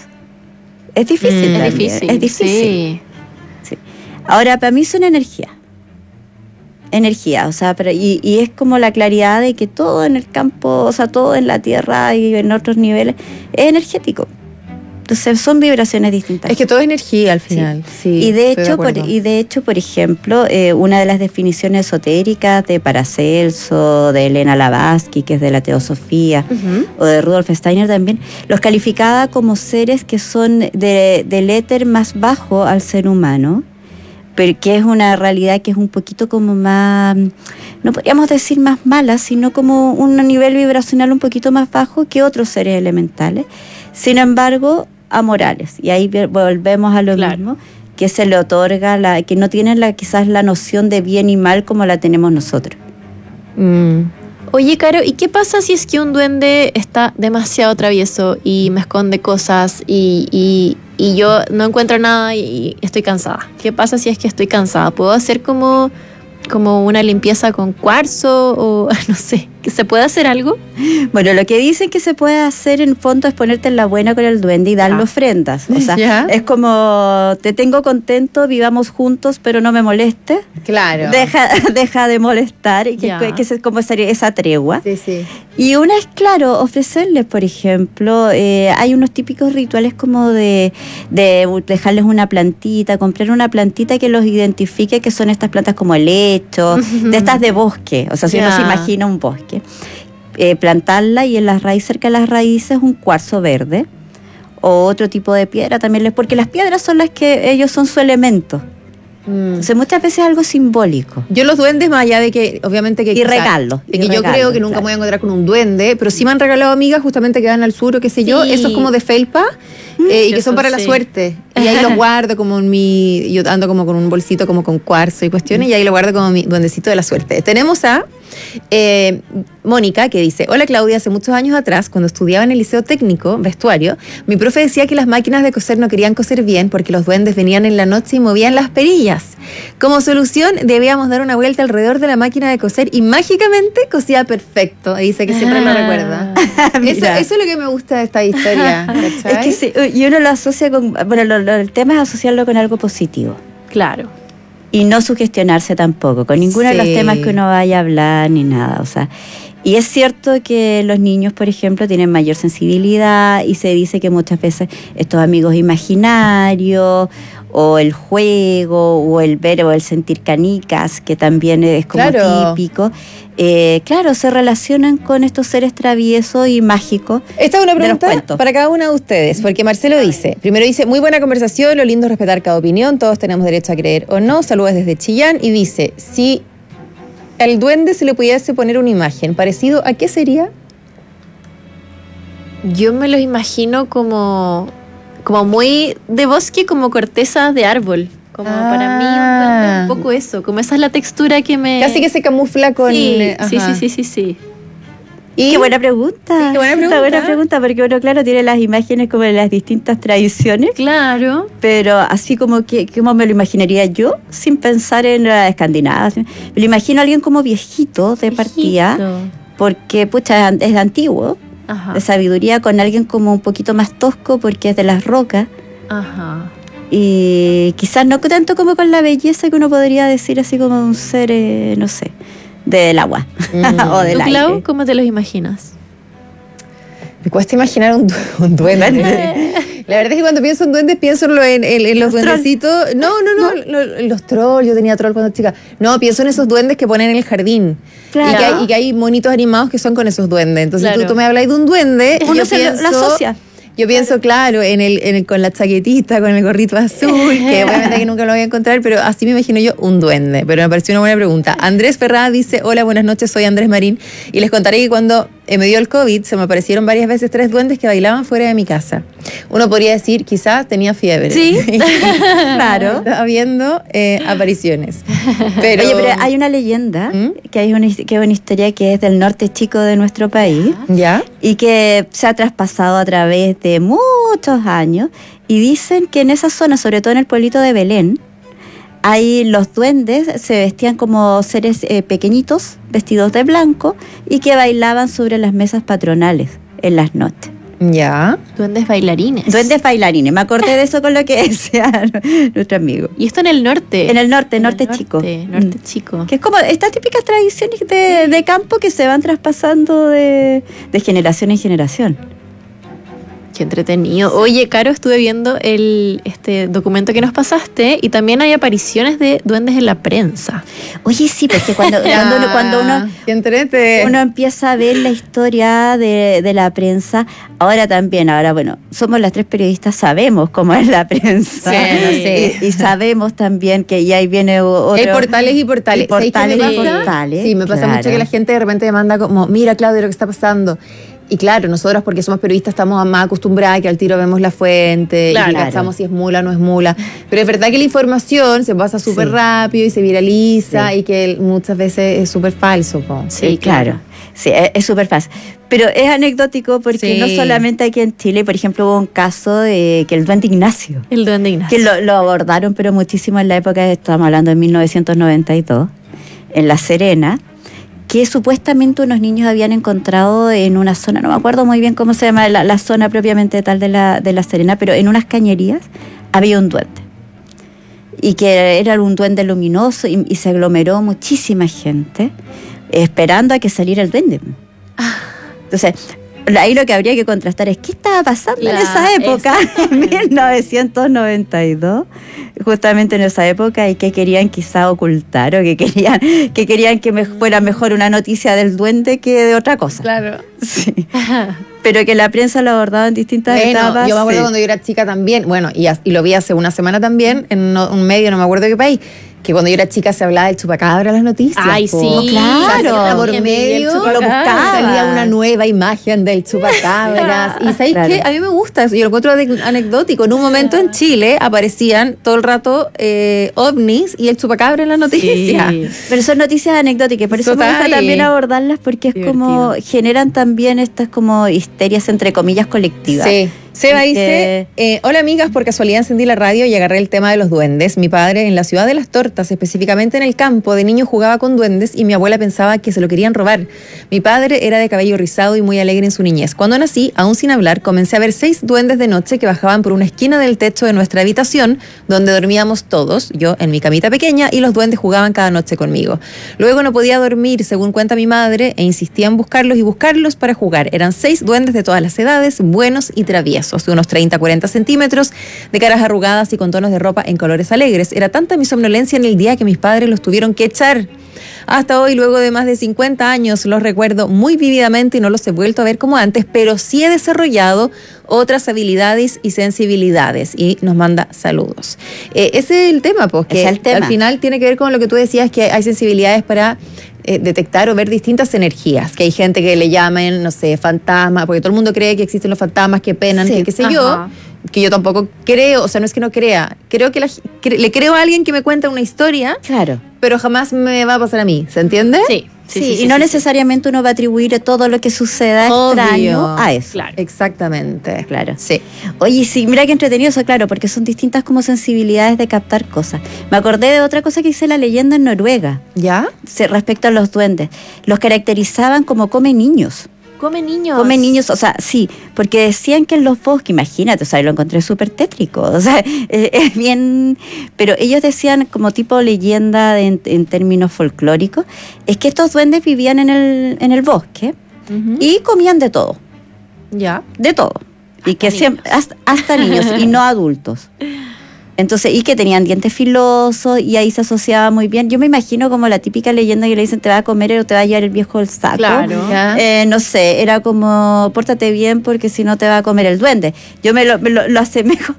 Es difícil. Mm. Es también, difícil. Es difícil. Sí. Sí. Ahora, para mí es una energía. Energía, o sea, pero, y, y es como la claridad de que todo en el campo, o sea, todo en la tierra y en otros niveles es energético. Entonces son vibraciones distintas. Es que todo es energía al final. Sí. y de estoy hecho, por, acuerdo. y de hecho, por ejemplo, eh, una de las definiciones esotéricas de Paracelso, de Elena Blavatsky, que es de la Teosofía, Ujú. o de Rudolf Steiner también, los calificaba como seres que son de, del éter más bajo al ser humano, pero que es una realidad que es un poquito como más, no podríamos decir más mala, sino como un nivel vibracional un poquito más bajo que otros seres elementales. Sin embargo, amorales. Y ahí ve- volvemos a lo Claro. mismo, que se le otorga, la, que no tienen la, quizás la noción de bien y mal como la tenemos nosotros. Mm. Oye, Caro, ¿y qué pasa si es que un duende está demasiado travieso y me esconde cosas y, y, y yo no encuentro nada y, y estoy cansada? ¿Qué pasa si es que estoy cansada? ¿Puedo hacer como, como una limpieza con cuarzo o no sé? ¿Se puede hacer algo? Bueno, lo que dicen que se puede hacer en fondo es ponerte en la buena con el duende y darle Ah. ofrendas. O sea, Ya. es como, te tengo contento, vivamos juntos, pero no me molestes. Claro. Deja, deja de molestar, y que, Ya. que es como esa, esa tregua. Sí, sí. Y una es, claro, ofrecerles, por ejemplo, eh, hay unos típicos rituales como de, de dejarles una plantita, comprar una plantita que los identifique que son estas plantas como helecho, de estas de bosque, o sea, si uno Ya. se imagina un bosque. Eh, plantarla y en las raíces, cerca de las raíces, un cuarzo verde o otro tipo de piedra también, les- porque las piedras son las que ellos son su elemento. Entonces muchas veces es algo simbólico. Yo los duendes, más allá de que, obviamente que... Y o sea, regalos, de y que yo regalos, creo que nunca claro. me voy a encontrar con un duende, pero sí me han regalado amigas justamente que van al sur o qué sé yo, Sí. esos como de felpa, eh, y que Eso son para la sí. suerte. Y ahí los guardo como en mi... Yo ando como con un bolsito como con cuarzo y cuestiones, y ahí lo guardo como mi duendecito de la suerte. Tenemos a eh, Mónica, que dice: hola Claudia, hace muchos años atrás, cuando estudiaba en el liceo técnico, vestuario, mi profe decía que las máquinas de coser no querían coser bien porque los duendes venían en la noche y movían las perillas. Como solución, debíamos dar una vuelta alrededor de la máquina de coser y mágicamente cosía perfecto. Y dice que siempre lo Ah. recuerda. Eso, Mira. eso es lo que me gusta de esta historia. Es ¿cachai? que sí, y uno lo asocia con, bueno, lo- lo- el tema es asociarlo con algo positivo. Claro. Y no sugestionarse tampoco, con ninguno de los Sí. temas que uno vaya a hablar ni nada. O sea, y es cierto que los niños, por ejemplo, tienen mayor sensibilidad y se dice que muchas veces estos amigos imaginarios o el juego o el ver o el sentir canicas, que también es como Claro. típico, eh, claro, se relacionan con estos seres traviesos y mágicos. Esta es una de los pregunta cuentos. para cada uno de ustedes, porque Marcelo dice, primero dice, muy buena conversación, lo lindo es respetar cada opinión, todos tenemos derecho a creer o no, saludos desde Chillán, y dice, si al duende se le pudiese poner una imagen, ¿parecido a qué sería? Yo me los imagino como, como muy de bosque, como corteza de árbol. Como para mí un duende es un poco eso, como esa es la textura que me... Casi que se camufla con... Sí, eh, sí, ajá. sí, sí, sí, sí. Y- Qué buena pregunta. Sí, qué buena Está pregunta. buena pregunta, porque uno, claro, tiene las imágenes como de las distintas tradiciones. Claro. Pero así como que, ¿cómo me lo imaginaría yo? Sin pensar en la Escandinavia. Me lo imagino a alguien como viejito de partida, porque, pucha, es an- es antiguo, Ajá. de sabiduría, con alguien como un poquito más tosco, porque es de las rocas. Ajá. Y quizás no tanto como con la belleza que uno podría decir, así como un ser, eh, no sé, del agua o del ¿Tú, aire. Clau, cómo te los imaginas? Me cuesta imaginar un, du- un duende. La verdad es que cuando pienso en duendes, pienso en, lo- en- en- en los, Los duendecitos. No, no, no, lo- los trolls. Yo tenía troll cuando chica. No, pienso en esos duendes que ponen en el jardín. Claro. Y, que hay, y que hay monitos animados que son con esos duendes. Entonces Claro. tú, tú me hablas de un duende. y Uno yo se lo- pienso, lo asocia. Yo pienso, claro, en el, en el, con la chaquetita, con el gorrito azul, que obviamente que nunca lo voy a encontrar, pero así me imagino yo un duende. Pero me pareció una buena pregunta. Andrés Ferrada dice, hola, buenas noches, soy Andrés Marín, y les contaré que cuando eh, me dio el COVID, se me aparecieron varias veces tres duendes que bailaban fuera de mi casa. Uno podría decir, quizás tenía fiebre. Sí, claro. Estaba viendo eh, apariciones. Pero, Oye, pero hay una leyenda, que, hay una, his- que es una historia que es del norte chico de nuestro país, ¿ya? y que se ha traspasado a través de muchos años, y dicen que en esa zona, sobre todo en el pueblito de Belén, ahí los duendes se vestían como seres eh, pequeñitos, vestidos de blanco, y que bailaban sobre las mesas patronales en las noches. Ya. Duendes bailarines. Duendes bailarines, me acordé de eso con lo que decía nuestro amigo. Y esto en el norte. En el norte, En el norte, chico. norte, norte Mm. chico. Que es como estas típicas tradiciones de, de campo que se van traspasando de, de generación en generación. Qué entretenido. Oye, Caro, estuve viendo el este documento que nos pasaste y también hay apariciones de duendes en la prensa. Oye, sí, porque cuando, cuando uno, cuando uno, Qué entrete. uno empieza a ver la historia de, de la prensa, ahora también, ahora bueno, somos las tres periodistas, sabemos cómo es la prensa. Sí, no sé. y, y sabemos también que ya ahí viene otro... Hay portales y portales. Y portales ¿Sabes qué y me pasa? portales, Sí, me pasa claro. mucho que la gente de repente me manda como, mira, Claudia, lo que está pasando. Y claro, nosotros porque somos periodistas estamos más acostumbradas que al tiro vemos la fuente Claro. y que cachamos si es mula o no es mula. Pero es verdad que la información se pasa súper Sí. rápido y se viraliza Sí. y que muchas veces es súper falso. po. Sí, claro. Sí, es es súper fácil. Pero es anecdótico porque Sí. no solamente aquí en Chile, por ejemplo, hubo un caso de que el duende Ignacio, El duende Ignacio. que lo, lo abordaron pero muchísimo en la época, estamos hablando de mil novecientos noventa y dos, en La Serena, que supuestamente unos niños habían encontrado en una zona, no me acuerdo muy bien cómo se llama la, la zona propiamente tal de la, de La Serena, pero en unas cañerías había un duende. Y que era un duende luminoso y, y se aglomeró muchísima gente esperando a que saliera el duende. Entonces, ahí lo que habría que contrastar es qué estaba pasando la, en esa época, en mil novecientos noventa y dos, justamente en esa época, y que querían quizá ocultar o que querían que querían que me fuera mejor una noticia del duende que de otra cosa. Claro. Sí. Pero que la prensa lo abordaba en distintas bueno, etapas. Yo me acuerdo sí. cuando yo era chica también, bueno, y, y lo vi hace una semana también, en no, un medio, no me acuerdo qué país, que cuando yo era chica se hablaba del chupacabra en las noticias. Ay, po. sí, claro. O sea, por medio lo buscaba. Salía una nueva imagen del chupacabras. Y ¿sabéis Claro. qué? A mí me gusta eso. Yo lo encuentro anecdótico. En un momento en Chile aparecían todo el rato eh, ovnis y el chupacabra en las noticias. Sí. Pero son noticias anecdóticas, por eso Total. me gusta también abordarlas, porque es Divertido. como, generan también estas como histerias entre comillas colectivas. Sí. Seba Y dice, eh, hola amigas, por casualidad encendí la radio y agarré el tema de los duendes. Mi padre en la ciudad de las tortas, específicamente en el campo, de niño jugaba con duendes y mi abuela pensaba que se lo querían robar. Mi padre era de cabello rizado y muy alegre en su niñez. Cuando nací, aún sin hablar, comencé a ver seis duendes de noche que bajaban por una esquina del techo de nuestra habitación, donde dormíamos todos, yo en mi camita pequeña, y los duendes jugaban cada noche conmigo. Luego no podía dormir, según cuenta mi madre, e insistía en buscarlos y buscarlos para jugar. Eran seis duendes de todas las edades, buenos y traviesos, de unos treinta a cuarenta centímetros, de caras arrugadas y con tonos de ropa en colores alegres. Era tanta mi somnolencia en el día que mis padres los tuvieron que echar. Hasta hoy, luego de más de cincuenta años, los recuerdo muy vívidamente y no los he vuelto a ver como antes, pero sí he desarrollado otras habilidades y sensibilidades. Y nos manda saludos. Eh, ese es el tema, pues, que Es el tema. al final tiene que ver con lo que tú decías, que hay sensibilidades para eh, detectar o ver distintas energías, que hay gente que le llaman, no sé, fantasma, porque todo el mundo cree que existen los fantasmas que penan, Sí. que qué sé Ajá. yo, que yo tampoco creo, o sea, no es que no crea, creo que la- cre- le creo a alguien que me cuenta una historia, Claro. pero jamás me va a pasar a mí, ¿se entiende? Sí. Sí, y no necesariamente uno va a atribuir todo lo que suceda Obvio. extraño a eso. Claro. Exactamente. Claro. Sí. Oye, sí, mira qué entretenido eso, claro, porque son distintas como sensibilidades de captar cosas. Me acordé de otra cosa que dice la leyenda en Noruega, ¿Ya? se- respecto a los duendes. Los caracterizaban como come niños. Come niños. Come niños, o sea, sí, porque decían que en los bosques, imagínate, o sea, lo encontré súper tétrico, o sea, es, es bien, pero ellos decían como tipo leyenda de- en, en términos folclóricos, es que estos duendes vivían en el, en el bosque Ujú. y comían de todo, ¿Ya? de todo, y que siempre, hasta, hasta niños y no adultos. Entonces, y que tenían dientes filosos y ahí se asociaba muy bien. Yo me imagino como la típica leyenda que le dicen te va a comer o te va a llevar el viejo el saco. Claro. ¿Ya? Eh, no sé, era como pórtate bien porque si no te va a comer el duende. Yo me lo, me lo, lo asemejo,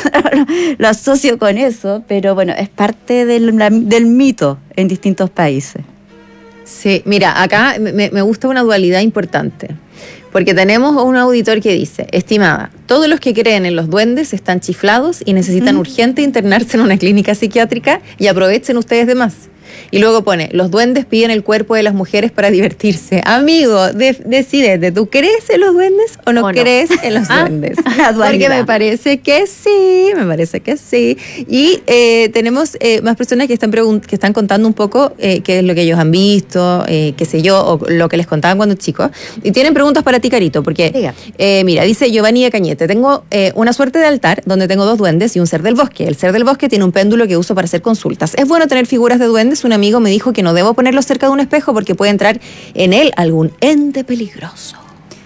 lo asocio con eso, pero bueno, es parte del, la- del mito en distintos países. Sí, mira, acá me, me gusta una dualidad importante, porque tenemos un auditor que dice, estimada, todos los que creen en los duendes están chiflados y necesitan Mm. urgente internarse en una clínica psiquiátrica y aprovechen ustedes de más. Y luego pone, los duendes piden el cuerpo de las mujeres para divertirse. Amigo, de, decídete, ¿tú crees en los duendes o no, ¿O no? crees en los Ah, duendes? la Porque dualidad. me parece que sí, me parece que sí. Y eh, tenemos eh, más personas que están, pregun- que están contando un poco eh, qué es lo que ellos han visto, eh, qué sé yo, o lo que les contaban cuando chicos. Y tienen preguntas para ti, Carito, porque, Diga. eh, mira, dice Giovanni de Cañete, tengo eh, una suerte de altar donde tengo dos duendes y un ser del bosque. El ser del bosque tiene un péndulo que uso para hacer consultas. ¿Es bueno tener figuras de duendes? Un amigo me dijo que no debo ponerlo cerca de un espejo porque puede entrar en él algún ente peligroso.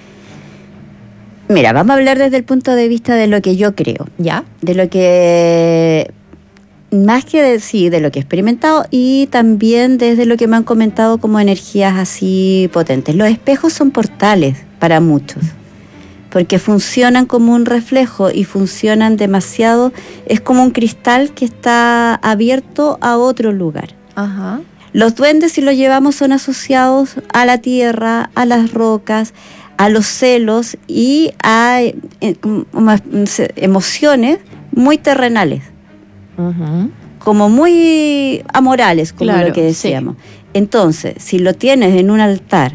Mira, vamos a hablar desde el punto de vista de lo que yo creo. ¿Ya? De lo que, más que de, sí, de lo que he experimentado y también desde lo que me han comentado como energías así potentes. Los espejos son portales para muchos, porque funcionan como un reflejo y funcionan demasiado, es como un cristal que está abierto a otro lugar. Ajá. Los duendes, si los llevamos, son asociados a la tierra, a las rocas, a los celos y a eh, como, no sé, emociones muy terrenales, Ujú. como muy amorales, como Claro, lo que sí. decíamos. Entonces, si lo tienes en un altar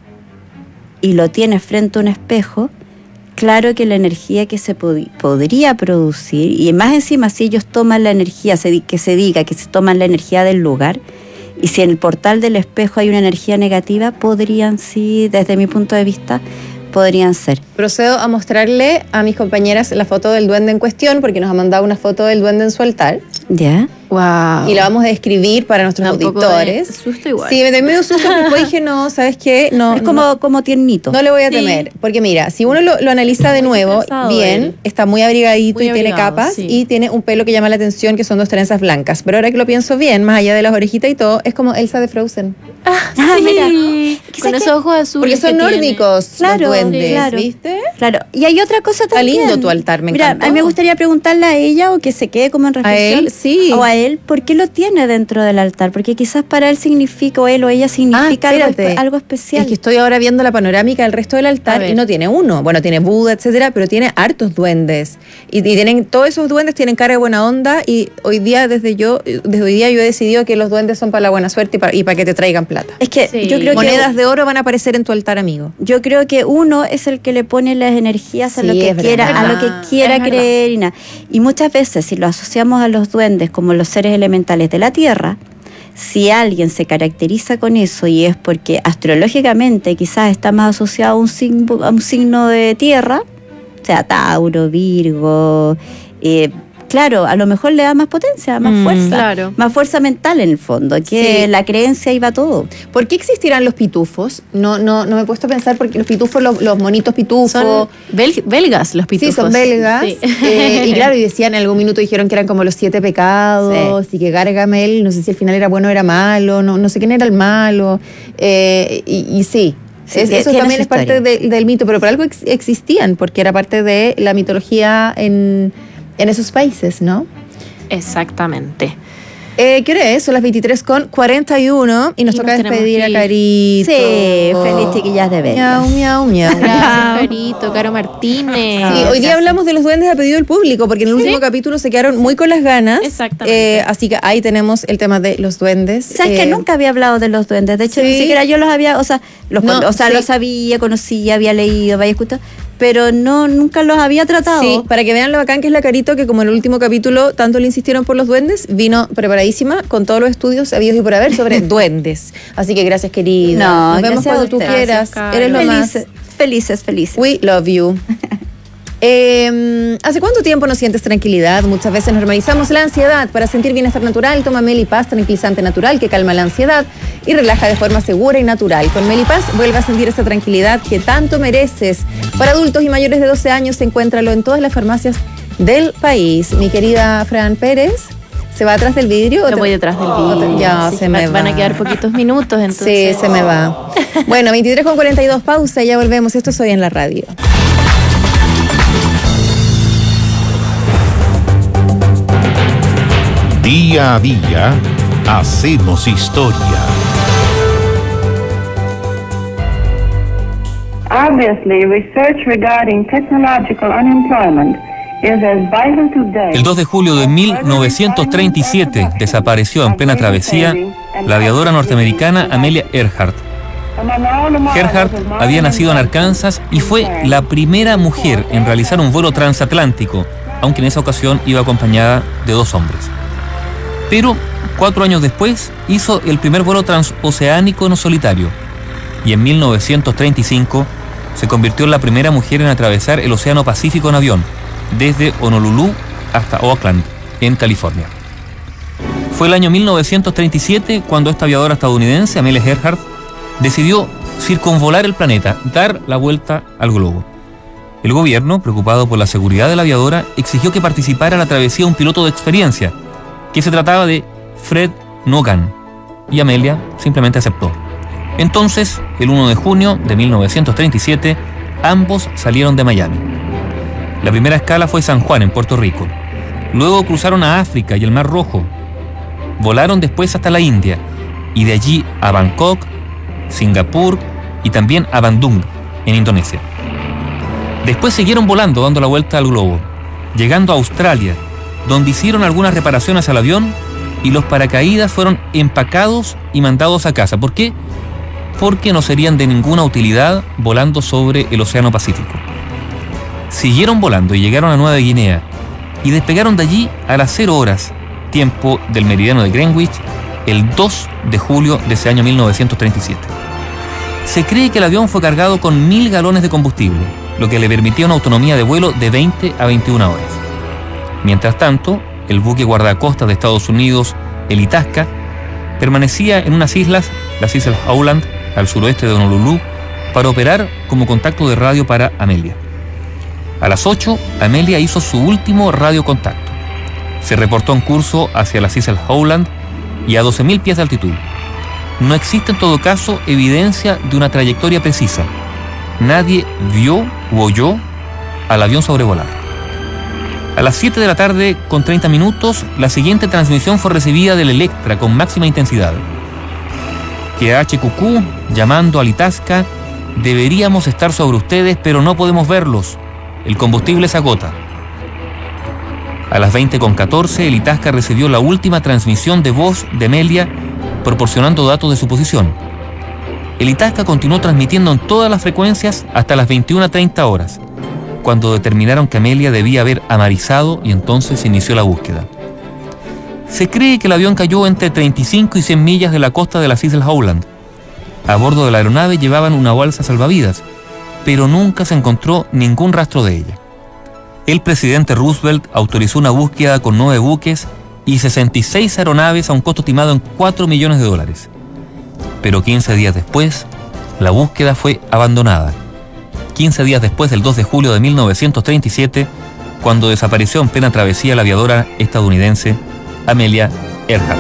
y lo tienes frente a un espejo, claro que la energía que se pod- podría producir, y más encima si ellos toman la energía, se di- que se diga que se toman la energía del lugar, Y si en el portal del espejo hay una energía negativa, podrían sí, desde mi punto de vista, podrían ser. Procedo a mostrarle a mis compañeras la foto del duende en cuestión, porque nos ha mandado una foto del duende en su altar. ¿Ya? Wow. Y la vamos a describir para nuestros Un poco auditores. de susto igual. Sí, me dio medio susto, pero después dije, no, ¿sabes qué? No, es como, no, como tiernito. no le voy a Sí. temer. Porque mira, si uno lo, lo analiza de Muy nuevo, estresado bien, él. está muy abrigadito Muy y tiene abrigado, capas sí. y tiene un pelo que llama la atención, que son dos trenzas blancas. Pero ahora que lo pienso bien, más allá de las orejitas y todo, es como Elsa de Frozen. Ah, Sí, mira. con Quizás esos ojos azules. Porque son que tiene. nórdicos Claro, los duendes, claro. ¿viste? Claro, y hay otra cosa Está también. lindo tu altar, me Mira, encantó. a mí me gustaría preguntarle a ella o que se quede como en reflexión. él, sí. O a él, ¿por qué lo tiene dentro del altar? Porque quizás para él significa, o él o ella significa Ah, algo, espérate. espe- algo especial. Es que estoy ahora viendo la panorámica del resto del A altar ver. y no tiene uno. Bueno, tiene Buda, etcétera, pero tiene hartos duendes. Y, y tienen, todos esos duendes tienen cara de buena onda y hoy día, desde yo, desde hoy día yo he decidido que los duendes son para la buena suerte y para, y para que te traigan plata. Es que Sí. yo creo Monedas que de oro van a aparecer en tu altar, amigo. yo creo que uno es el que le pone las energías a Sí, lo que es quiera, verdad. a lo que quiera Es verdad. creer y nada. Y muchas veces si lo asociamos a los duendes como los seres elementales de la tierra, si alguien se caracteriza con eso y es porque astrológicamente quizás está más asociado a un signo, a un signo de tierra, o sea, Tauro, Virgo, eh, claro, a lo mejor le da más potencia, más Mm, fuerza, claro. más fuerza mental en el fondo, que Sí. la creencia iba todo. ¿Por qué existirán los pitufos? No, no, no me he puesto a pensar porque los pitufos, los, los monitos pitufos. Son bel- belgas los pitufos. Sí, son belgas. Sí. Eh, y claro, y decían en algún minuto, dijeron que eran como los siete pecados, y que Gargamel, no sé si al final era bueno o era malo, no, no sé quién era el malo. Eh, y, y sí. Sí, Es- tie- eso tiene también su es parte historia. de- del mito, pero por algo ex- existían, porque era parte de la mitología en, en esos países, ¿no? Exactamente. Eh, ¿Qué hora es? Son las veintitrés con cuarenta y uno y nos Y toca nos tenemos despedir a que ir. Carito. Sí, feliz chiquillas de Miau, Belgas. miau, miau. Gracias, Carito, Caro Martínez. Sí, hoy día hablamos de los duendes a pedido del público, porque en el último capítulo se quedaron muy con las ganas. Exactamente. Eh, así que ahí tenemos el tema de los duendes. ¿Sabes Eh, que nunca había hablado de los duendes? De hecho, sí. ni siquiera yo los había, o sea, los, No, con- o sea, sí. los sabía, conocía, había leído, había escuchado, pero no, nunca los había tratado. Sí, para que vean lo bacán que es la Carito, que como en el último capítulo tanto le insistieron por los duendes, vino preparadísima con todos los estudios habidos y por haber sobre duendes. Así que gracias, querida. No, Nos vemos gracias a cuando tú ustedes. quieras. Gracias, Eres lo más. Felices, felices, felices. We love you. Eh, ¿Hace cuánto tiempo no sientes tranquilidad? Muchas veces normalizamos la ansiedad. Para sentir bienestar natural, toma Melipaz, tranquilizante natural que calma la ansiedad y relaja de forma segura y natural. Con Melipaz vuelve a sentir esa tranquilidad que tanto mereces. Para adultos y mayores de doce años, encuéntralo en todas las farmacias del país. Mi querida Fran Pérez, ¿se va atrás del vidrio? o Yo te- voy detrás del o te- vídeo. Ya, Así se que me van va. a quedar poquitos minutos, entonces. Sí, se me va. Bueno, veintitrés con cuarenta y dos, pausa y ya volvemos. Esto es Hoy en la Radio. Día a día hacemos historia. Obviously, research regarding technological unemployment is as vital today. El dos de julio de mil novecientos treinta y siete desapareció en plena travesía la aviadora norteamericana Amelia Earhart. Earhart había nacido en Arkansas y fue la primera mujer en realizar un vuelo transatlántico, aunque en esa ocasión iba acompañada de dos hombres. Pero cuatro años después hizo el primer vuelo transoceánico no solitario y en mil novecientos treinta y cinco se convirtió en la primera mujer en atravesar el Océano Pacífico en avión, desde Honolulu hasta Oakland, en California. Fue el año mil novecientos treinta y siete cuando esta aviadora estadounidense, Amelia Earhart, decidió circunvolar el planeta, dar la vuelta al globo. El gobierno, preocupado por la seguridad de la aviadora, exigió que participara en la travesía un piloto de experiencia, que se trataba de Fred Nogan, y Amelia simplemente aceptó. Entonces, el uno de junio de mil novecientos treinta y siete, ambos salieron de Miami. La primera escala fue San Juan, en Puerto Rico. Luego cruzaron a África y el Mar Rojo. Volaron después hasta la India, y de allí a Bangkok, Singapur y también a Bandung, en Indonesia. Después siguieron volando dando la vuelta al globo, llegando a Australia, donde hicieron algunas reparaciones al avión y los paracaídas fueron empacados y mandados a casa. ¿Por qué? Porque no serían de ninguna utilidad volando sobre el Océano Pacífico. Siguieron volando y llegaron a Nueva Guinea y despegaron de allí a las cero horas, tiempo del meridiano de Greenwich, el dos de julio de ese año mil novecientos treinta y siete. Se cree que el avión fue cargado con mil galones de combustible, lo que le permitía una autonomía de vuelo de veinte a veintiuna horas. Mientras tanto, el buque guardacostas de Estados Unidos, el Itasca, permanecía en unas islas, las Islas Howland, al suroeste de Honolulu, para operar como contacto de radio para Amelia. A las ocho, Amelia hizo su último radiocontacto. Se reportó en curso hacia las Islas Howland y a doce mil pies de altitud. No existe en todo caso evidencia de una trayectoria precisa. Nadie vio u oyó al avión sobrevolar. A las siete de la tarde con treinta minutos, la siguiente transmisión fue recibida del Electra con máxima intensidad. Que H Q Q, llamando al Itasca, deberíamos estar sobre ustedes, pero no podemos verlos. El combustible se agota. A las veinte con catorce, el Itasca recibió la última transmisión de voz de Amelia, proporcionando datos de su posición. El Itasca continuó transmitiendo en todas las frecuencias hasta las veintiuna treinta horas, cuando determinaron que Amelia debía haber amarizado y entonces se inició la búsqueda. Se cree que el avión cayó entre treinta y cinco y cien millas de la costa de las Islas Howland. A bordo de la aeronave llevaban una balsa salvavidas, pero nunca se encontró ningún rastro de ella. El presidente Roosevelt autorizó una búsqueda con nueve buques y sesenta y seis aeronaves a un costo estimado en cuatro millones de dólares. Pero quince días después, la búsqueda fue abandonada. quince días después del dos de julio de mil novecientos treinta y siete, cuando desapareció en plena travesía la aviadora estadounidense Amelia Earhart.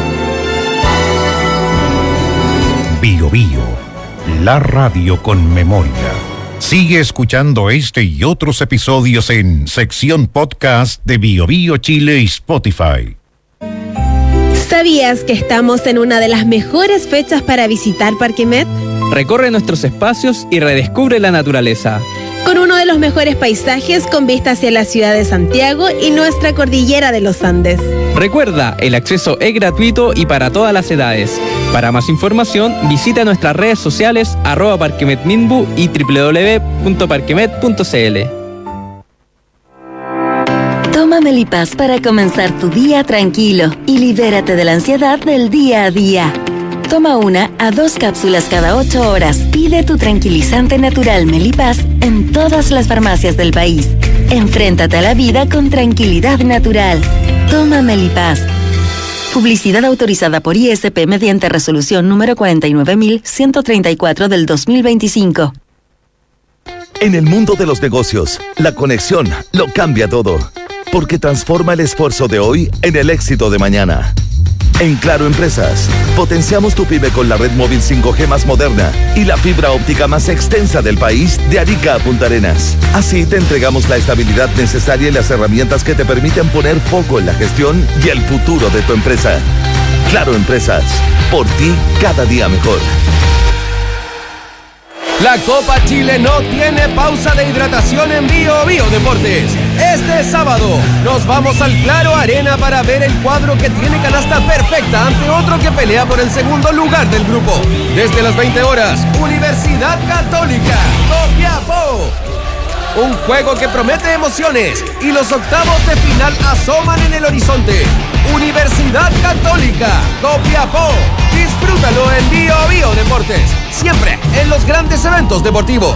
Bio Bio, la radio con memoria. Sigue escuchando este y otros episodios en sección podcast de Bio Bio Chile y Spotify. ¿Sabías que estamos en una de las mejores fechas para visitar Parque Met? Recorre nuestros espacios y redescubre la naturaleza. Con uno de los mejores paisajes con vista hacia la ciudad de Santiago y nuestra cordillera de los Andes. Recuerda, el acceso es gratuito y para todas las edades. Para más información, visita nuestras redes sociales arroba parquemetminbu y doble u doble u doble u punto parquemet punto c l. Toma Melipaz para comenzar tu día tranquilo y libérate de la ansiedad del día a día. Toma una a dos cápsulas cada ocho horas. Pide tu tranquilizante natural Melipaz en todas las farmacias del país. Enfréntate a la vida con tranquilidad natural. Toma Melipaz. Publicidad autorizada por I S P mediante resolución número cuarenta y nueve mil ciento treinta y cuatro del dos mil veinticinco. En el mundo de los negocios, la conexión lo cambia todo, porque transforma el esfuerzo de hoy en el éxito de mañana. En Claro Empresas, potenciamos tu pyme con la red móvil cinco G más moderna y la fibra óptica más extensa del país de Arica a Punta Arenas. Así te entregamos la estabilidad necesaria y las herramientas que te permiten poner foco en la gestión y el futuro de tu empresa. Claro Empresas, por ti cada día mejor. La Copa Chile no tiene pausa de hidratación en Bio Bio Deportes. Este sábado nos vamos al Claro Arena para ver el cuadro que tiene canasta perfecta ante otro que pelea por el segundo lugar del grupo. Desde las veinte horas, Universidad Católica, Copiapó. Un juego que promete emociones y los octavos de final asoman en el horizonte. Universidad Católica, Copiapó. Disfrútalo en Bio Bio Deportes, siempre en los grandes eventos deportivos.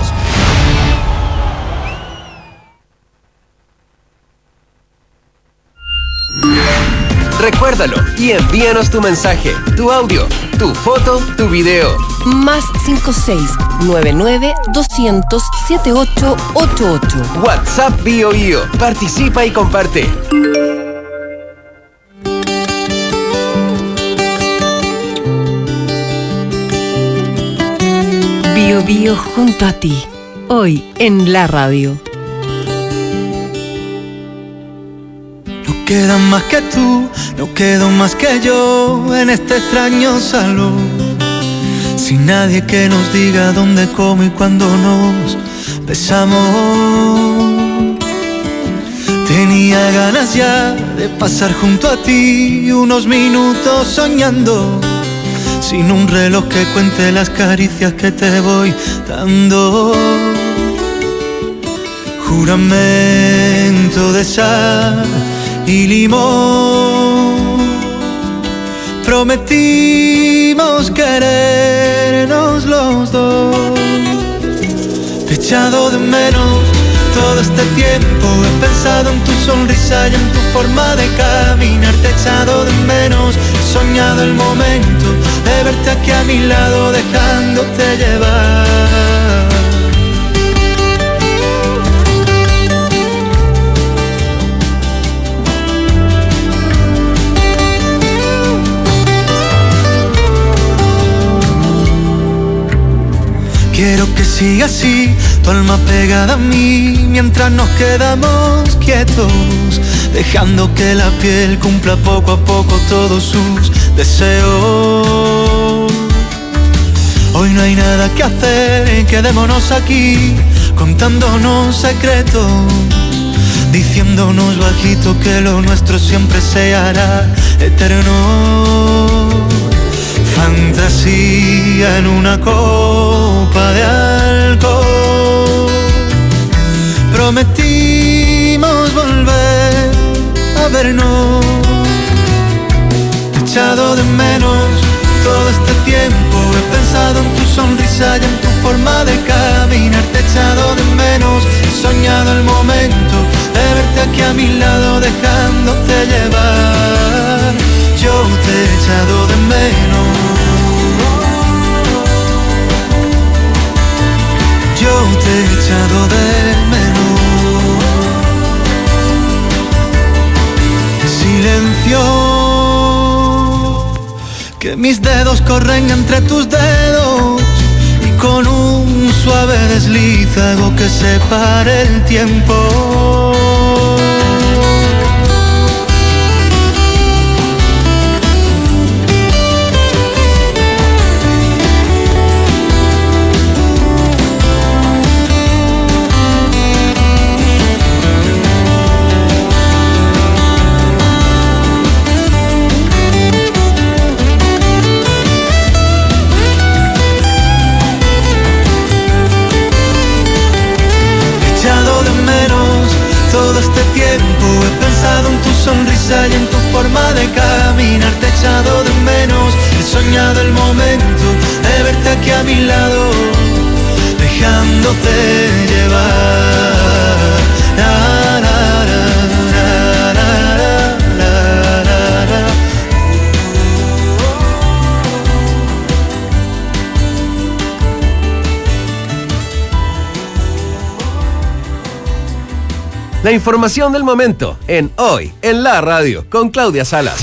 Recuérdalo y envíanos tu mensaje, tu audio, tu foto, tu video. Más cinco seis nueve nueve doscientos setenta y ocho ochenta y ocho. WhatsApp Bio Bio. Participa y comparte. Bio Bio junto a ti. Hoy en la radio. No quedan más que tú, no quedo más que yo en este extraño salón. Sin nadie que nos diga dónde, cómo y cuándo nos besamos. Tenía ganas ya de pasar junto a ti unos minutos soñando, sin un reloj que cuente las caricias que te voy dando. Juramento de sal y limón, Prometimos querernos los dos. Te he echado de menos todo este tiempo. He pensado en tu sonrisa y en tu forma de caminar. Te he echado de menos, he soñado el momento de verte aquí a mi lado, dejándote llevar. Quiero que siga así, tu alma pegada a mí, mientras nos quedamos quietos, dejando que la piel cumpla poco a poco todos sus deseos. Hoy no hay nada que hacer, quedémonos aquí, contándonos secretos, diciéndonos bajito que lo nuestro siempre se hará eterno. Fantasía en una copa de alcohol. Prometimos volver a vernos. Te he echado de menos todo este tiempo. He pensado en tu sonrisa y en tu forma de caminar. Te he echado de menos, he soñado el momento de verte aquí a mi lado, dejándote llevar. Yo te he echado de menos. Yo te he echado de menos. Silencio, que mis dedos corren entre tus dedos, y con un suave desliz hago que se pare el tiempo. Todo este tiempo he pensado en tu sonrisa y en tu forma de caminar. Te he echado de menos, he soñado el momento de verte aquí a mi lado, dejándote llevar. La, la, la, la, la, la, la, la. La información del momento en Hoy en la Radio con Claudia Salas.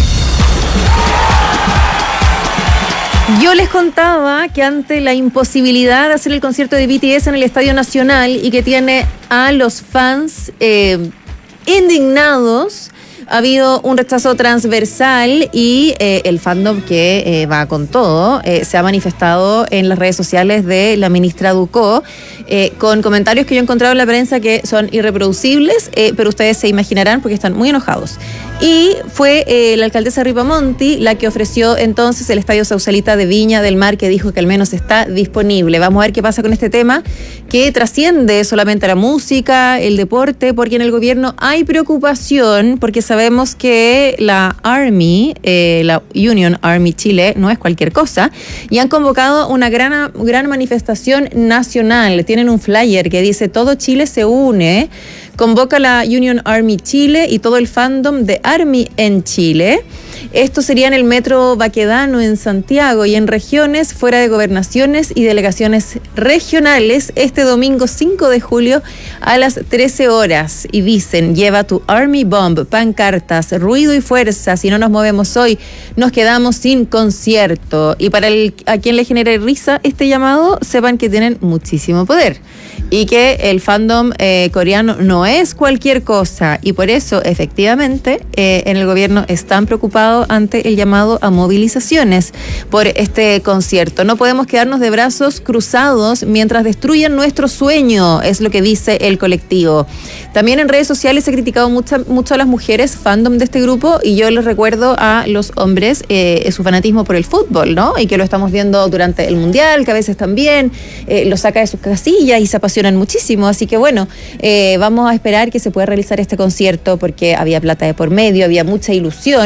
Yo les contaba que ante la imposibilidad de hacer el concierto de B T S en el Estadio Nacional y que tiene a los fans eh, indignados, ha habido un rechazo transversal y eh, el fandom que eh, va con todo eh, se ha manifestado en las redes sociales de la ministra Ducó eh, con comentarios que yo he encontrado en la prensa que son irreproducibles, eh, pero ustedes se imaginarán porque están muy enojados. Y fue eh, la alcaldesa Ripamonti la que ofreció entonces el Estadio Sausalita de Viña del Mar, que dijo que al menos está disponible. Vamos a ver qué pasa con este tema, que trasciende solamente a la música, el deporte, porque en el gobierno hay preocupación, porque sabemos que la Army, eh, la Union Army Chile, no es cualquier cosa, y han convocado una gran, gran manifestación nacional. Tienen un flyer que dice: todo Chile se une. Convoca la Union Army Chile y todo el fandom de Army en Chile. Esto sería en el Metro Baquedano en Santiago y en regiones fuera de gobernaciones y delegaciones regionales este domingo cinco de julio a las trece horas. Y dicen: lleva tu Army Bomb, pancartas, ruido y fuerza. Si no nos movemos hoy, nos quedamos sin concierto. Y para el, a quien le genere risa este llamado, sepan que tienen muchísimo poder y que el fandom eh, coreano no es cualquier cosa, y por eso efectivamente eh, en el gobierno están preocupados ante el llamado a movilizaciones por este concierto. No podemos quedarnos de brazos cruzados mientras destruyen nuestro sueño, es lo que dice el colectivo. También en redes sociales se ha criticado mucho, mucho a las mujeres fandom de este grupo, y yo les recuerdo a los hombres eh, su fanatismo por el fútbol, ¿no? Y que lo estamos viendo durante el Mundial, que a veces también eh, lo saca de sus casillas y se apasionan muchísimo. Así que bueno, eh, vamos a esperar que se pueda realizar este concierto porque había plata de por medio, había mucha ilusión. Eh,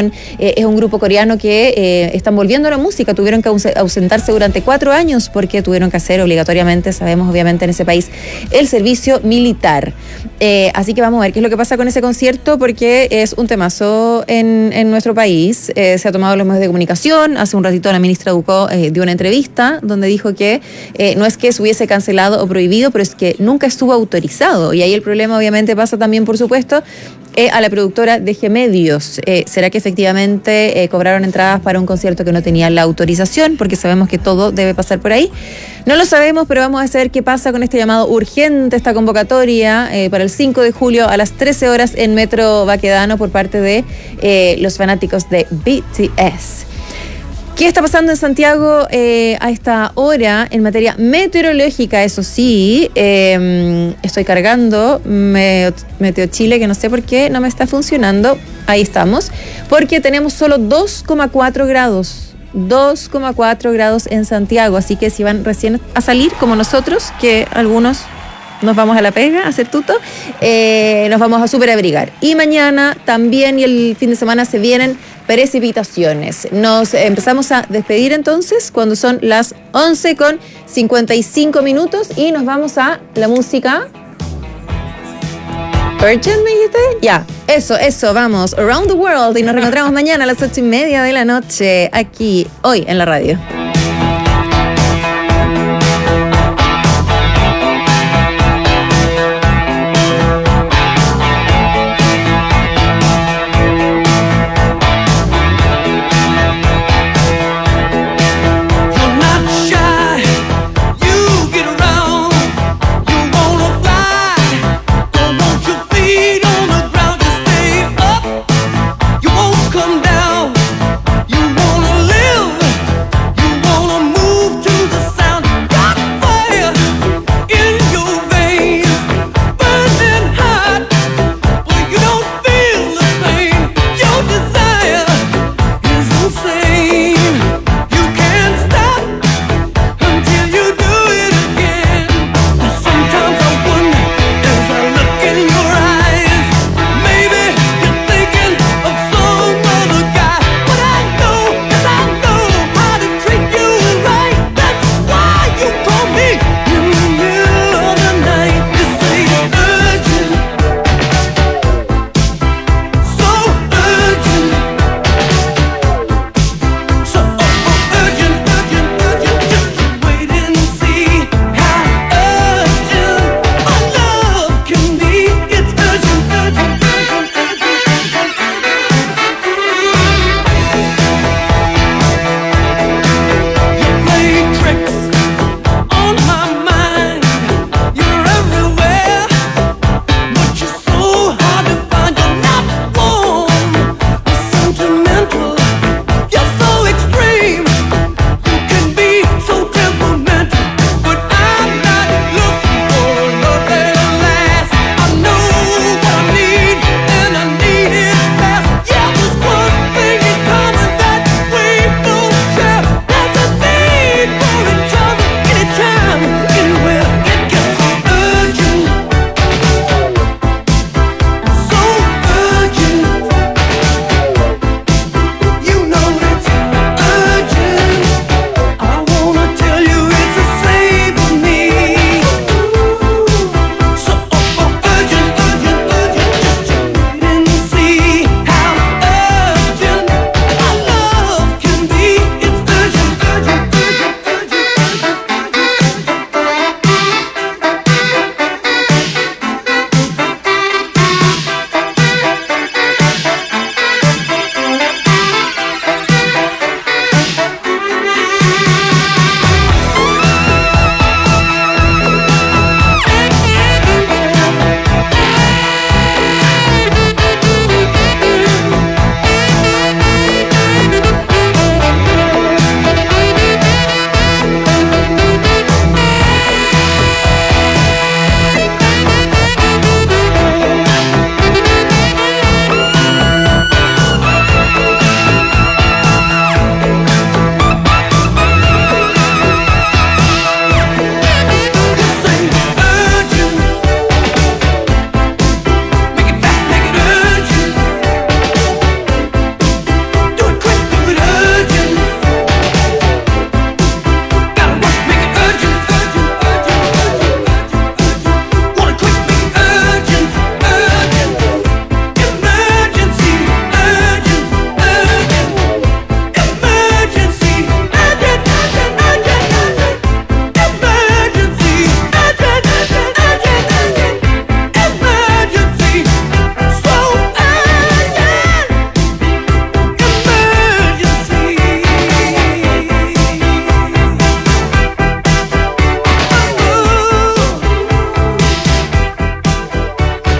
eh, es un grupo coreano que eh, están volviendo a la música, tuvieron que ausentarse durante cuatro años porque tuvieron que hacer obligatoriamente, sabemos obviamente en ese país, el servicio militar. Eh, así que vamos a ver qué es lo que pasa con ese concierto, porque es un temazo en, en nuestro país. Eh, se ha tomado los medios de comunicación. Hace un ratito la ministra Ducó eh, dio una entrevista donde dijo que eh, no es que se hubiese cancelado o prohibido, pero es que nunca estuvo autorizado. Y ahí el problema obviamente pasa también, por supuesto, eh, a la productora D G Medios. Eh, ¿Será que efectivamente eh, cobraron entradas para un concierto que no tenía la autorización? Porque sabemos que todo debe pasar por ahí. No lo sabemos, pero vamos a saber qué pasa con este llamado urgente, esta convocatoria eh, para el cinco de julio a las trece horas en Metro Baquedano por parte de eh, los fanáticos de B T S. ¿Qué está pasando en Santiago eh, a esta hora en materia meteorológica? Eso sí, eh, estoy cargando me, Meteo Chile, que no sé por qué no me está funcionando. Ahí estamos, porque tenemos solo dos coma cuatro grados. dos coma cuatro grados en Santiago, así que si van recién a salir, como nosotros, que algunos nos vamos a la pega a hacer tuto, eh, nos vamos a súper abrigar. Y mañana también y el fin de semana se vienen precipitaciones. Nos empezamos a despedir entonces cuando son las once con cincuenta y cinco minutos y nos vamos a la música. Urgent, me dijiste? Ya, eso, eso, vamos, Around the World, y nos reencontramos mañana a las ocho y media de la noche, aquí, hoy, en la radio.